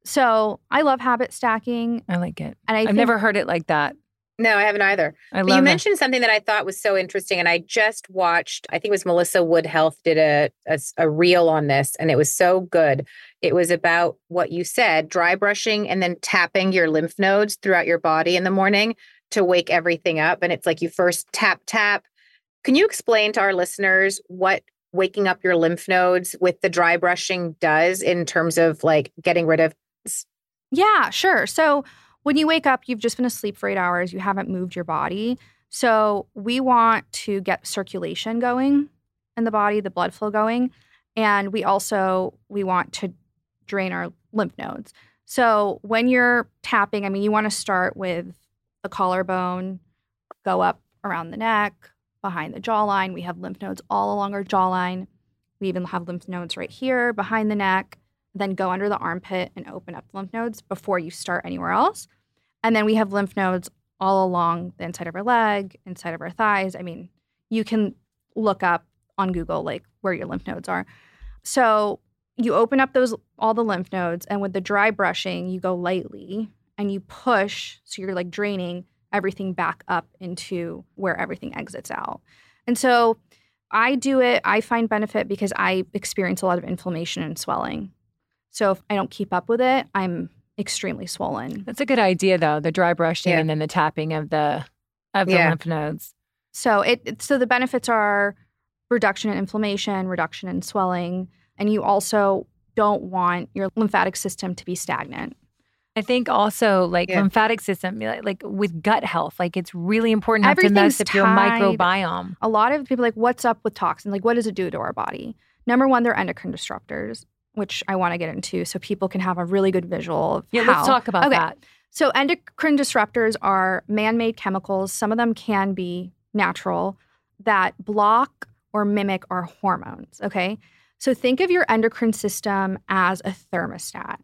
So I love habit stacking. I like it. And I I've think, never heard it like that. No, I haven't either. I But love you it. mentioned something that I thought was so interesting, and I just watched, I think it was Melissa Wood Health did a, a, a reel on this, and it was so good. It was about what you said, dry brushing and then tapping your lymph nodes throughout your body in the morning to wake everything up. And it's like you first tap, tap. Can you explain to our listeners what waking up your lymph nodes with the dry brushing does in terms of like getting rid of? Yeah, sure. So when you wake up, you've just been asleep for eight hours. You haven't moved your body. So we want to get circulation going in the body, the blood flow going. And we also, we want to drain our lymph nodes. So when you're tapping, I mean, you want to start with the collarbone, go up around the neck, behind the jawline. We have lymph nodes all along our jawline. We even have lymph nodes right here behind the neck. Then go under the armpit and open up the lymph nodes before you start anywhere else. And then we have lymph nodes all along the inside of our leg, inside of our thighs. I mean, you can look up on Google like where your lymph nodes are. So you open up those all the lymph nodes, and with the dry brushing, you go lightly and you push, so you're like draining, everything back up into where everything exits out. And so I do it, I find benefit because I experience a lot of inflammation and swelling. So if I don't keep up with it, I'm extremely swollen. That's a good idea, though, the dry brushing Yeah. and then the tapping of the of the Yeah. lymph nodes. So it so the benefits are reduction in inflammation, reduction in swelling, and you also don't want your lymphatic system to be stagnant. I think also like Yeah. lymphatic system, like, like with gut health, like it's really important not to Everything's mess up your tied. microbiome. A lot of people are like, what's up with toxins? Like, what does it do to our body? Number one, they're endocrine disruptors, which I want to get into so people can have a really good visual of Yeah, how. let's talk about Okay. that. So endocrine disruptors are man-made chemicals. Some of them can be natural that block or mimic our hormones, okay? So think of your endocrine system as a thermostat.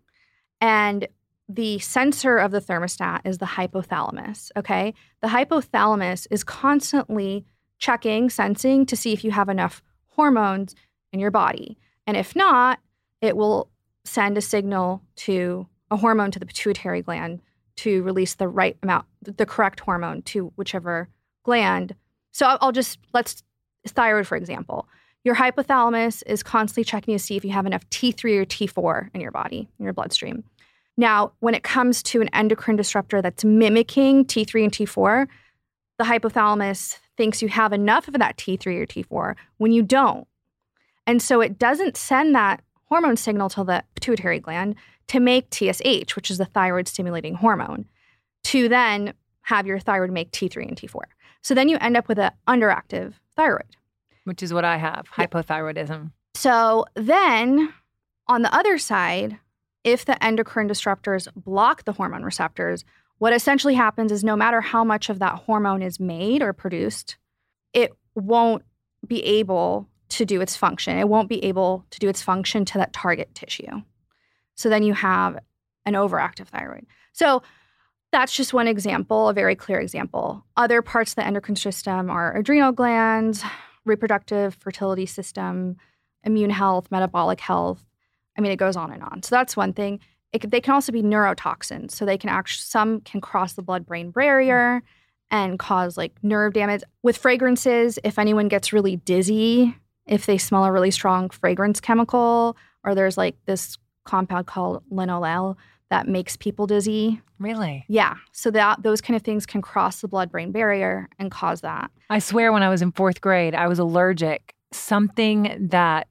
And the sensor of the thermostat is the hypothalamus, okay? The hypothalamus is constantly checking, sensing to see if you have enough hormones in your body. And if not, it will send a signal to a hormone to the pituitary gland to release the right amount, the correct hormone to whichever gland. So I'll, I'll just, let's, thyroid, for example. Your hypothalamus is constantly checking to see if you have enough T three or T four in your body, in your bloodstream. Now, when it comes to an endocrine disruptor that's mimicking T three and T four, the hypothalamus thinks you have enough of that T three or T four when you don't. And so it doesn't send that hormone signal to the pituitary gland to make T S H, which is the thyroid stimulating hormone, to then have your thyroid make T three and T four. So then you end up with an underactive thyroid. Which is what I have, Yeah. hypothyroidism. So then on the other side, if the endocrine disruptors block the hormone receptors, what essentially happens is no matter how much of that hormone is made or produced, it won't be able to do its function. It won't be able to do its function to that target tissue. So then you have an overactive thyroid. So that's just one example, a very clear example. Other parts of the endocrine system are adrenal glands, reproductive fertility system, immune health, metabolic health. I mean, it goes on and on. So that's one thing. It could, they can also be neurotoxins. So they can actually, some can cross the blood-brain barrier and cause like nerve damage. With fragrances, if anyone gets really dizzy, if they smell a really strong fragrance chemical, or there's like this compound called linalool that makes people dizzy. Really? Yeah. So that those kind of things can cross the blood-brain barrier and cause that. I swear when I was in fourth grade, I was allergic. Something that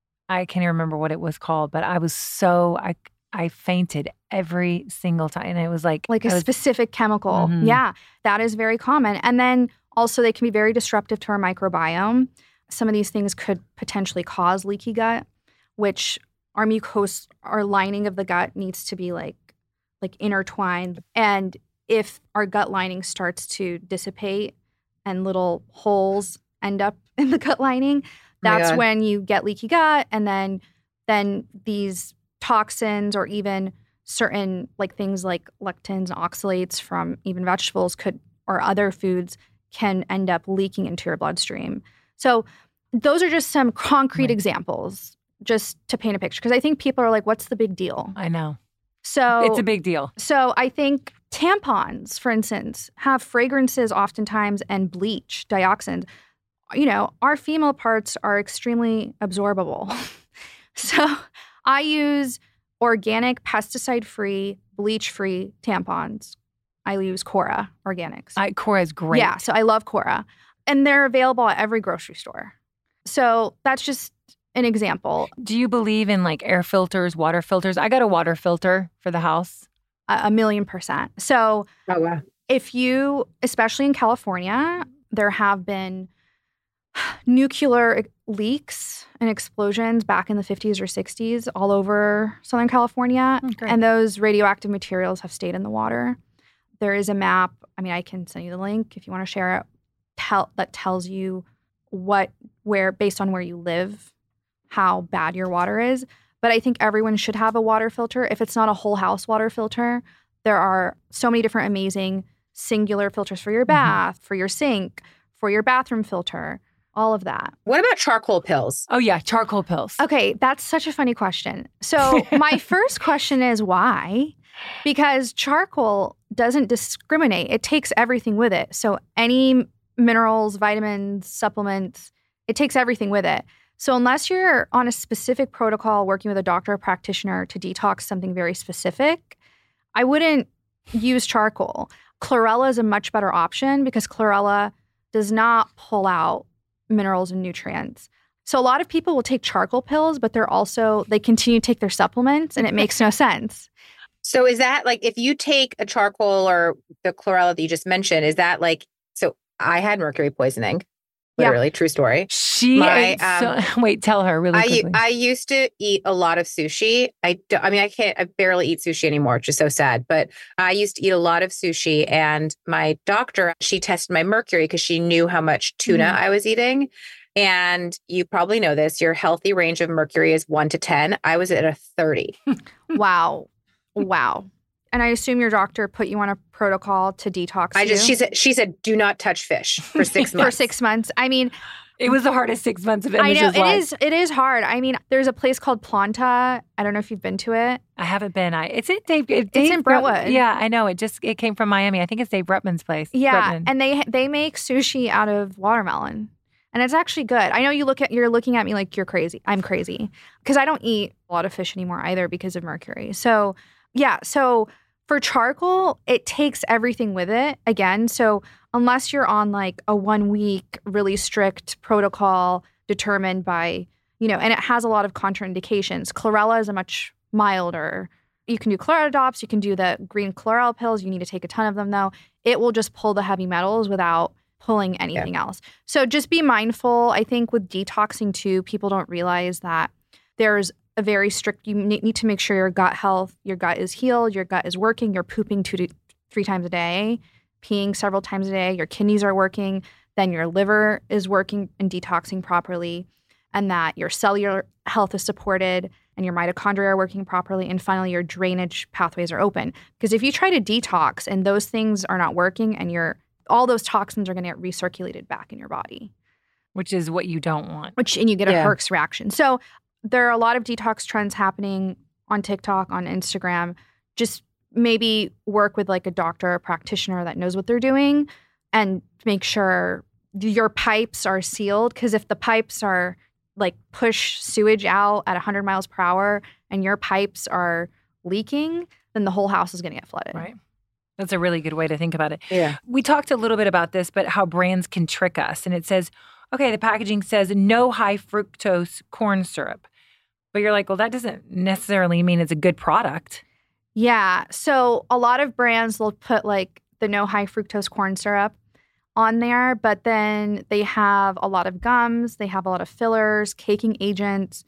I can't even remember what it was called, but I was so, I I fainted every single time. And it was like... Like a I was, specific chemical. Mhm. Yeah. That is very common. And then also they can be very disruptive to our microbiome. Some of these things could potentially cause leaky gut, which our mucose, our lining of the gut needs to be like, like intertwined. And if our gut lining starts to dissipate and little holes end up in the gut lining, that's God. when you get leaky gut. And then, then these toxins or even certain like things like lectins and oxalates from even vegetables could, or other foods can end up leaking into your bloodstream. So those are just some concrete Right. examples just to paint a picture. Because I think people are like, what's the big deal? I know. So It's a big deal. So I think tampons, for instance, have fragrances oftentimes and bleach, dioxins. You know, our female parts are extremely absorbable. So I use organic, pesticide-free, bleach-free tampons. I use Cora Organics. I, Cora is great. Yeah, so I love Cora. And they're available at every grocery store. So that's just an example. Do you believe in like air filters, water filters? I got a water filter for the house. A, a million percent. So Oh, wow. if you, especially in California, there have been nuclear leaks and explosions back in the fifties or sixties all over Southern California. Mm, great. And those radioactive materials have stayed in the water. There is a map. I mean, I can send you the link if you want to share it. Tell, that tells you what, where, based on where you live, how bad your water is. But I think everyone should have a water filter. If it's not a whole house water filter, there are so many different amazing singular filters for your bath, for your sink, for your bathroom filter, all of that. What about charcoal pills? Oh, yeah. Charcoal pills. Okay, that's such a funny question. So my first question is why? Because charcoal doesn't discriminate. It takes everything with it. So any minerals, vitamins, supplements, it takes everything with it. So unless you're on a specific protocol working with a doctor or practitioner to detox something very specific, I wouldn't use charcoal. Chlorella is a much better option because chlorella does not pull out minerals and nutrients. So a lot of people will take charcoal pills, but they're also, they continue to take their supplements and it makes no sense. So is that like, if you take a charcoal or the chlorella that you just mentioned, is that like, so I had mercury poisoning, literally, yeah. True story. She, My, um, so, wait, tell her really quickly. I, I used to eat a lot of sushi. I, do, I mean, I can't, I barely eat sushi anymore, which is so sad, but I used to eat a lot of sushi, and my doctor, she tested my mercury because she knew how much tuna mm. I was eating. And you probably know this, your healthy range of mercury is one to ten. I was at a thirty. Wow. Wow. And I assume your doctor put you on a protocol to detox I just, you? She said, she said, do not touch fish for six months. For six months. I mean, it was the hardest six months of Image's life. I know, it is, it is hard. I mean, there's a place called Planta. I don't know if you've been to it. I haven't been. I It's in Dave. Dave it's in Brentwood. Yeah, I know. It just, it came from Miami. I think it's Dave Brutman's place. Yeah. Brutman. And they they make sushi out of watermelon. And it's actually good. I know you look at you're looking at me like you're crazy. I'm crazy because I don't eat a lot of fish anymore either because of mercury. So yeah, so for charcoal, it takes everything with it again. So unless you're on like a one week really strict protocol determined by, you know, and it has a lot of contraindications. Chlorella is a much milder. You can do chlorodops, you can do the green chlorella pills. You need to take a ton of them though. It will just pull the heavy metals without pulling anything yeah. else. So just be mindful. I think with detoxing too, people don't realize that there's a very strict, you need to make sure your gut health, your gut is healed, your gut is working, you're pooping two to three times a day, peeing several times a day, your kidneys are working, then your liver is working and detoxing properly, and that your cellular health is supported and your mitochondria are working properly, and finally your drainage pathways are open. Because if you try to detox and those things are not working and you're all those toxins are going to get recirculated back in your body. Which is what you don't want. Which, and you get a yeah. Herx reaction. So there are a lot of detox trends happening on TikTok, on Instagram. Just maybe work with like a doctor or practitioner that knows what they're doing and make sure your pipes are sealed. Because if the pipes are like push sewage out at one hundred miles per hour and your pipes are leaking, then the whole house is going to get flooded. Right. That's a really good way to think about it. Yeah. We talked a little bit about this, but how brands can trick us. And it says, okay, the packaging says no high fructose corn syrup. But you're like, well, that doesn't necessarily mean it's a good product. Yeah. So a lot of brands will put like the no high fructose corn syrup on there, but then they have a lot of gums, they have a lot of fillers, caking agents,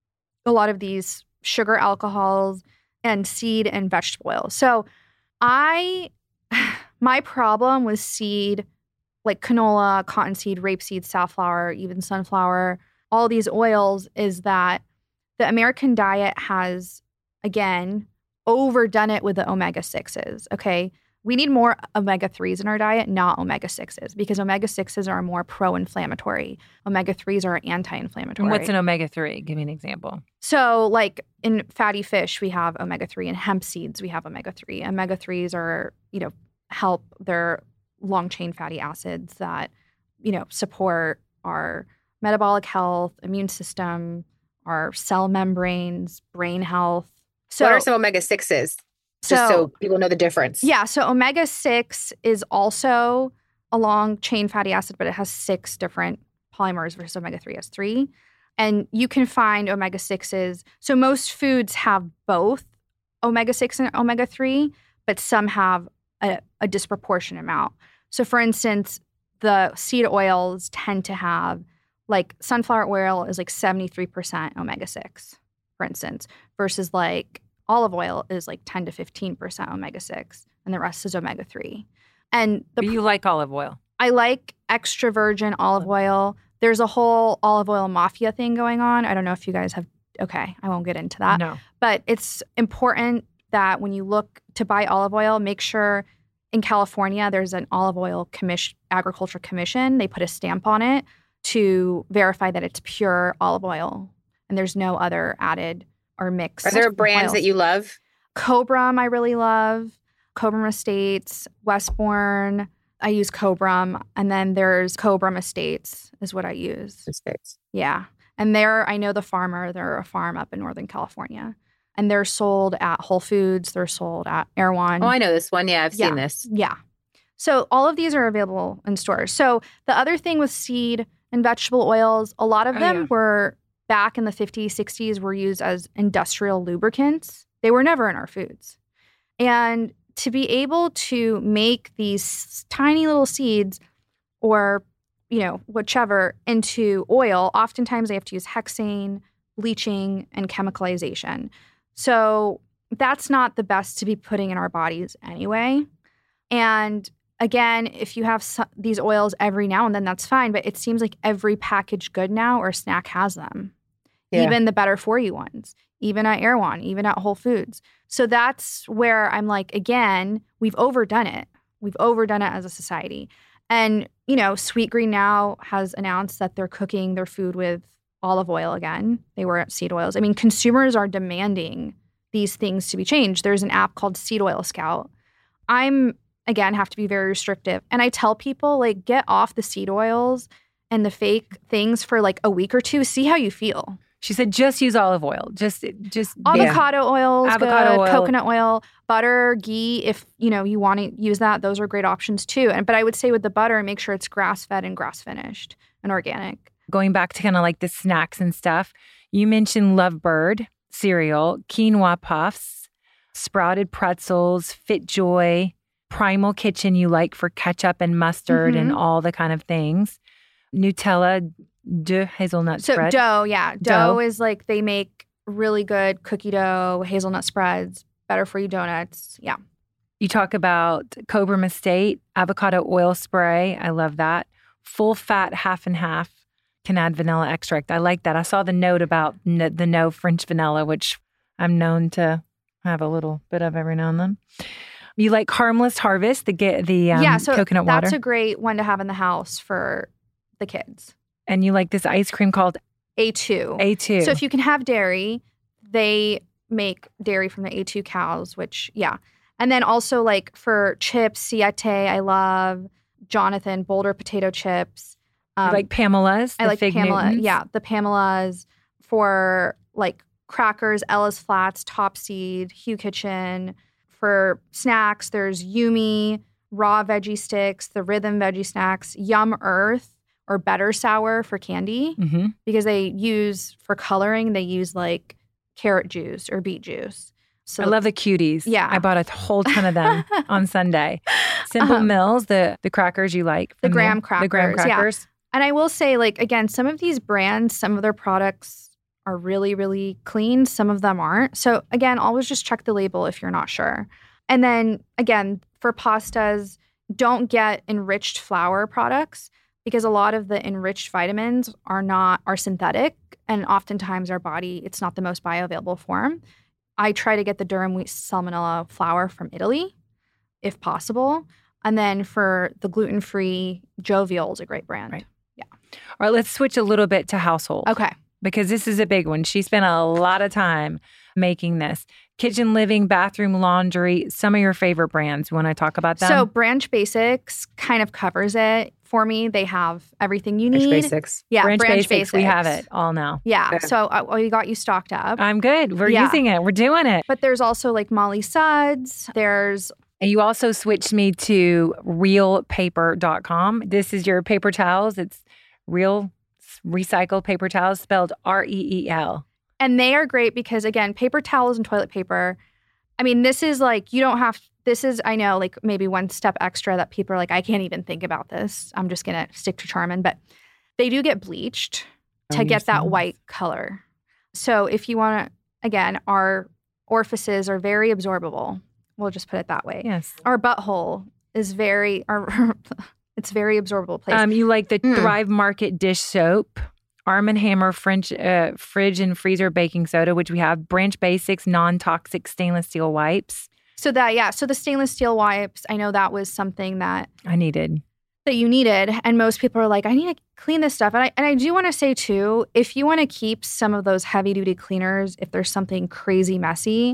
a lot of these sugar alcohols, and seed and vegetable oil. So I, my problem with seed, like canola, cottonseed, rapeseed, safflower, even sunflower, all these oils is that the American diet has, again, overdone it with the omega sixes, okay? We need more omega threes in our diet, not omega sixes, because omega sixes are more pro-inflammatory. omega threes are anti-inflammatory. And what's an omega three? Give me an example. So like in fatty fish, we have omega three. In hemp seeds, we have omega three. omega threes are, you know, help their long-chain fatty acids that, you know, support our metabolic health, immune system, our cell membranes, brain health. So, what are some omega sixes? Just so, so people know the difference. Yeah. So omega six is also a long chain fatty acid, but it has six different polymers versus omega three has three. And you can find omega sixes. So most foods have both omega six and omega three, but some have a, a disproportionate amount. So for instance, the seed oils tend to have, like sunflower oil is like seventy-three percent omega six, for instance, versus like olive oil is like ten to fifteen percent omega six, and the rest is omega three. And the, but you like olive oil. I like extra virgin olive oil. There's a whole olive oil mafia thing going on. I don't know if you guys have, okay, I won't get into that. No. But it's important that when you look to buy olive oil, make sure in California there's an olive oil commission, agriculture commission. They put a stamp on it to verify that it's pure olive oil and there's no other added or mixed. Are there brands oils. that you love? Cobram I really love. Cobram Estates, Westbourne. I use Cobram. And then there's Cobram Estates is what I use. Estates. Yeah. And they're, I know the farmer. They're a farm up in Northern California. And they're sold at Whole Foods. They're sold at Erewhon. Oh, I know this one. Yeah, I've yeah. seen this. Yeah. So all of these are available in stores. So the other thing with seed and vegetable oils, a lot of Oh, them yeah. were back in the fifties, sixties, were used as industrial lubricants. They were never in our foods. And to be able to make these tiny little seeds or, you know, whichever into oil, oftentimes they have to use hexane, bleaching, and chemicalization. So that's not the best to be putting in our bodies anyway. And again, if you have some, these oils every now and then, that's fine. But it seems like every packaged good now or snack has them. Yeah. Even the better for you ones, even at Erewhon, even at Whole Foods. So that's where I'm like, again, we've overdone it. We've overdone it as a society. And, you know, Sweetgreen now has announced that they're cooking their food with olive oil again. They were at seed oils. I mean, consumers are demanding these things to be changed. There's an app called Seed Oil Scout. I'm, again, have to be very restrictive. And I tell people, like, get off the seed oils and the fake things for like a week or two. See how you feel. She said, just use olive oil. Just, just avocado yeah. oil, avocado good. oil, coconut oil, butter, ghee. If you know you want to use that, those are great options too. And but I would say with the butter, make sure it's grass fed and grass finished and organic. Going back to kind of like the snacks and stuff, you mentioned Lovebird cereal, quinoa puffs, sprouted pretzels, FitJoy, Primal Kitchen you like for ketchup and mustard mm-hmm. and all the kind of things. Nutella de hazelnut so spread. So dough, yeah. Dough, dough is like they make really good cookie dough, hazelnut spreads, better for you donuts. Yeah. You talk about Cobram Estate, avocado oil spray. I love that. Full fat, half and half. Can add vanilla extract. I like that. I saw the note about n- the no French vanilla, which I'm known to have a little bit of every now and then. You like Harmless Harvest, the the um, yeah, so coconut water. That's a great one to have in the house for the kids. And you like this ice cream called A two. A two. So if you can have dairy, they make dairy from the A two cows, which, yeah. And then also like for chips, Siete, I love. Jonathan, Boulder potato chips. Um, like Pamela's? I like Pamela. Newtons. Yeah, the Pamela's. For like crackers, Ella's Flats, Top Seed, Hugh Kitchen. For snacks, there's Yumi, raw veggie sticks, the Rhythm veggie snacks, Yum Earth or Better Sour for candy mm-hmm. because they use, for coloring, they use like carrot juice or beet juice. So I love the cuties. Yeah. I bought a whole ton of them on Sunday. Simple um, Mills, the the crackers you like. The graham crackers. The graham crackers. Yeah. And I will say, like, again, some of these brands, some of their products are really, really clean. Some of them aren't. So again, always just check the label if you're not sure. And then again, for pastas, don't get enriched flour products because a lot of the enriched vitamins are not, are synthetic. And oftentimes our body, it's not the most bioavailable form. I try to get the durum wheat salmonella flour from Italy, if possible. And then for the gluten-free, Jovial is a great brand. Right. Yeah. All right, let's switch a little bit to household. Okay. Because this is a big one. She spent a lot of time making this. Kitchen, living, bathroom, laundry, some of your favorite brands. You want to talk about them? So Branch Basics kind of covers it for me. They have everything you need. Branch Basics. Yeah, Branch, Branch Basics, Basics. We have it all now. Yeah. Yeah. So uh, we got you stocked up. I'm good. We're Yeah. using it. We're doing it. But there's also like Molly Suds. There's And you also switched me to real paper dot com. This is your paper towels. It's real recycled paper towels, spelled R E E L. And they are great because, again, paper towels and toilet paper, I mean, this is like, you don't have, this is, I know, like maybe one step extra that people are like, I can't even think about this. I'm just going to stick to Charmin. But they do get bleached to get that white color. So if you want to, again, our orifices are very absorbable. We'll just put it that way. Yes. Our butthole is very, our, it's very absorbable place. Um, you like the Mm. Thrive Market dish soap, Arm and Hammer French, uh, fridge and freezer baking soda, which we have, Branch Basics non-toxic stainless steel wipes. So that, yeah. So the stainless steel wipes, I know that was something that I needed. that you needed. And most people are like, I need to clean this stuff. And I, and I do want to say too, if you want to keep some of those heavy duty cleaners, if there's something crazy messy,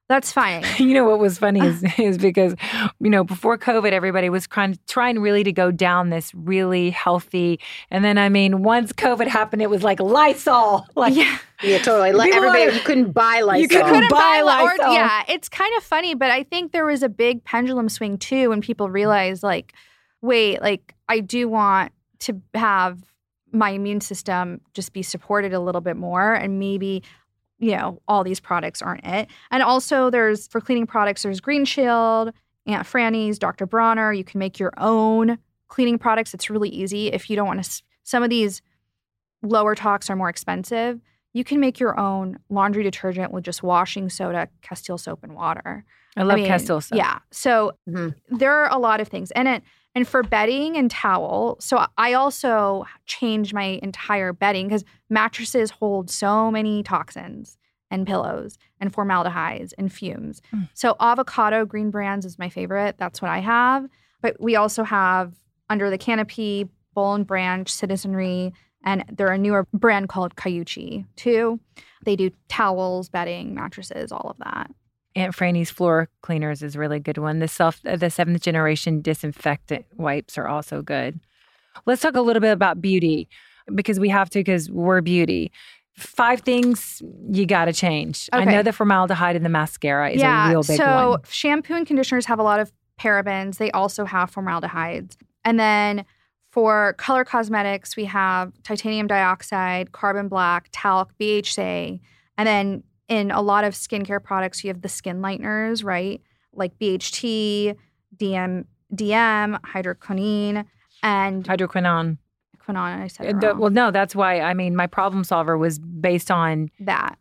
That's fine. You know what was funny is, is because, you know, before COVID, everybody was trying, trying really to go down this really healthy. And then, I mean, once COVID happened, it was like Lysol. Like, yeah, yeah, totally. Like everybody, are, you couldn't buy Lysol. You couldn't, couldn't buy, buy Lysol. Or, yeah, it's kind of funny, but I think there was a big pendulum swing too when people realized, like, wait, like, I do want to have my immune system just be supported a little bit more, and maybe, you know, all these products aren't it. And also there's, for cleaning products, there's Green Shield, Aunt Franny's, Doctor Bronner. You can make your own cleaning products. It's really easy. If you don't want to, some of these lower tox are more expensive. You can make your own laundry detergent with just washing soda, Castile soap, and water. I love I mean, Castile soap. Yeah. So mm-hmm. there are a lot of things. And it, and for bedding and towel, so I also changed my entire bedding because mattresses hold so many toxins and pillows and formaldehydes and fumes. Mm. So avocado Green Brands is my favorite. That's what I have. But we also have Under the Canopy, Boll and Branch, Citizenry, and they're a newer brand called Cayuchi too. They do towels, bedding, mattresses, all of that. Aunt Franny's floor cleaners is a really good one. The self, the seventh generation disinfectant wipes are also good. Let's talk a little bit about beauty because we have to, because we're beauty. Five things you got to change. Okay. I know the formaldehyde in the mascara is yeah, a real big so one. So shampoo and conditioners have a lot of parabens. They also have formaldehydes. And then for color cosmetics, we have titanium dioxide, carbon black, talc, B H A, and then in a lot of skincare products, you have the skin lighteners, right? Like B H T, D M, D M, hydroquinone, and hydroquinone. Quinone, I said it the, wrong. Well, no, that's why. I mean, my problem solver was based on that,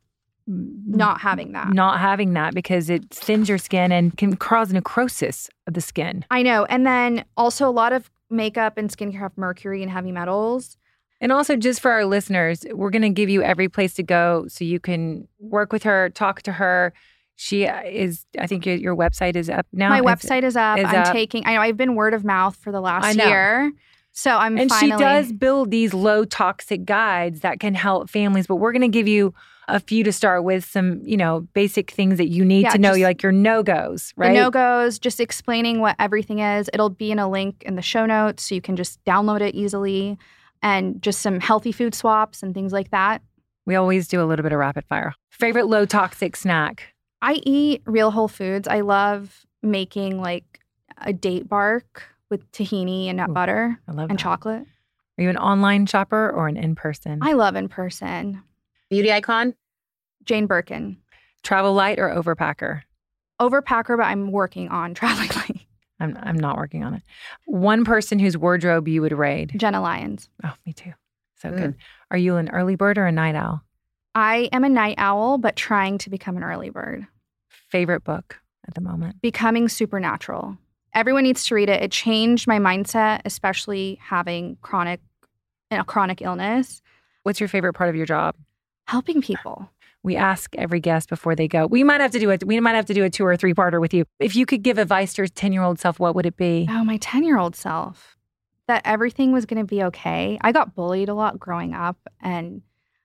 not having that, not having that because it thins your skin and can cause necrosis of the skin. I know, and then also a lot of makeup and skincare have mercury and heavy metals. And also, just for our listeners, we're going to give you every place to go so you can work with her, talk to her. She is, I think your, your website is up now. My website is up. Is I'm up. taking, I know I've been word of mouth for the last year. So I'm and finally. And she does build these low toxic guides that can help families. But we're going to give you a few to start with, some, you know, basic things that you need yeah, to know, like your no-goes, right? The no-goes, just explaining what everything is. It'll be in a link in the show notes so you can just download it easily. And just some healthy food swaps and things like that. We always do a little bit of rapid fire. Favorite low toxic snack? I eat real whole foods. I love making like a date bark with tahini and nut Ooh, butter I love and that. chocolate. Are you an online shopper or an in-person? I love in-person. Beauty icon? Jane Birkin. Travel light or overpacker? Overpacker, but I'm working on traveling light. I'm I'm not working on it. One person whose wardrobe you would raid? Jenna Lyons. Oh, me too. So mm. good. Are you an early bird or a night owl? I am a night owl, but trying to become an early bird. Favorite book at the moment? Becoming Supernatural. Everyone needs to read it. It changed my mindset, especially having chronic, a chronic illness. What's your favorite part of your job? Helping people. We ask every guest before they go. We might have to do it. We might have to do a two or three parter with you. If you could give advice to your ten-year-old self, what would it be? Oh, my ten-year-old self. That everything was going to be okay. I got bullied a lot growing up, and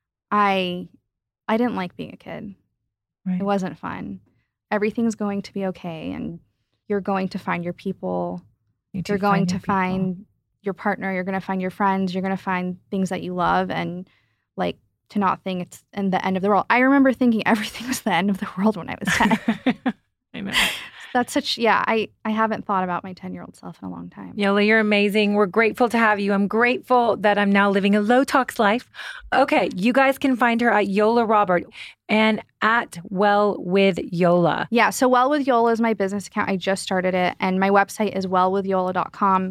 I, I didn't like being a kid. Right. It wasn't fun. Everything's going to be okay, and you're going to find your people. You you're going to find people. Your partner. You're going to find your friends. You're going to find things that you love, and like. To not think it's in the end of the world. I remember thinking everything was the end of the world when I was ten. I know. That's such, yeah, I, I haven't thought about my ten-year-old self in a long time. Yola, you're amazing. We're grateful to have you. I'm grateful that I'm now living a low tox life. Okay, you guys can find her at Yola Robert and at Well With Yola. Yeah, so Well With Yola is my business account. I just started it, and my website is well with yola dot com.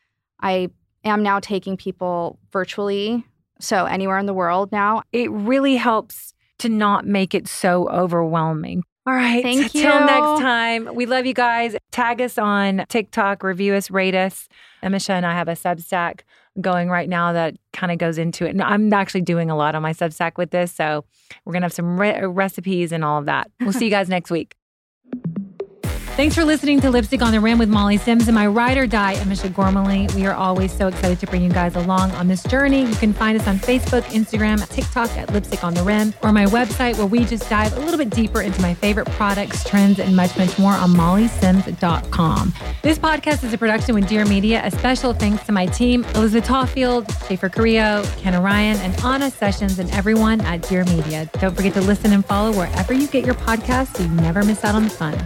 I am now taking people virtually. So anywhere in the world now. It really helps to not make it so overwhelming. All right. Thank you. Till next time. We love you guys. Tag us on TikTok, review us, rate us. Emisha and I have a Substack going right now that kind of goes into it. And I'm actually doing a lot on my Substack with this. So we're going to have some re- recipes and all of that. We'll see you guys next week. Thanks for listening to Lipstick on the Rim with Molly Sims and my ride or die, Amisha Gormley. We are always so excited to bring you guys along on this journey. You can find us on Facebook, Instagram, TikTok at Lipstick on the Rim, or my website where we just dive a little bit deeper into my favorite products, trends, and much, much more on molly sims dot com. This podcast is a production with Dear Media. A special thanks to my team, Elizabeth Tawfield, Schaefer Carrillo, Kenna Ryan, and Anna Sessions, and everyone at Dear Media. Don't forget to listen and follow wherever you get your podcasts so you never miss out on the fun.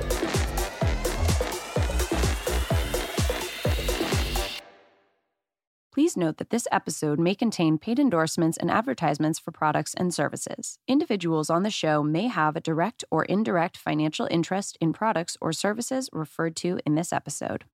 Please note that this episode may contain paid endorsements and advertisements for products and services. Individuals on the show may have a direct or indirect financial interest in products or services referred to in this episode.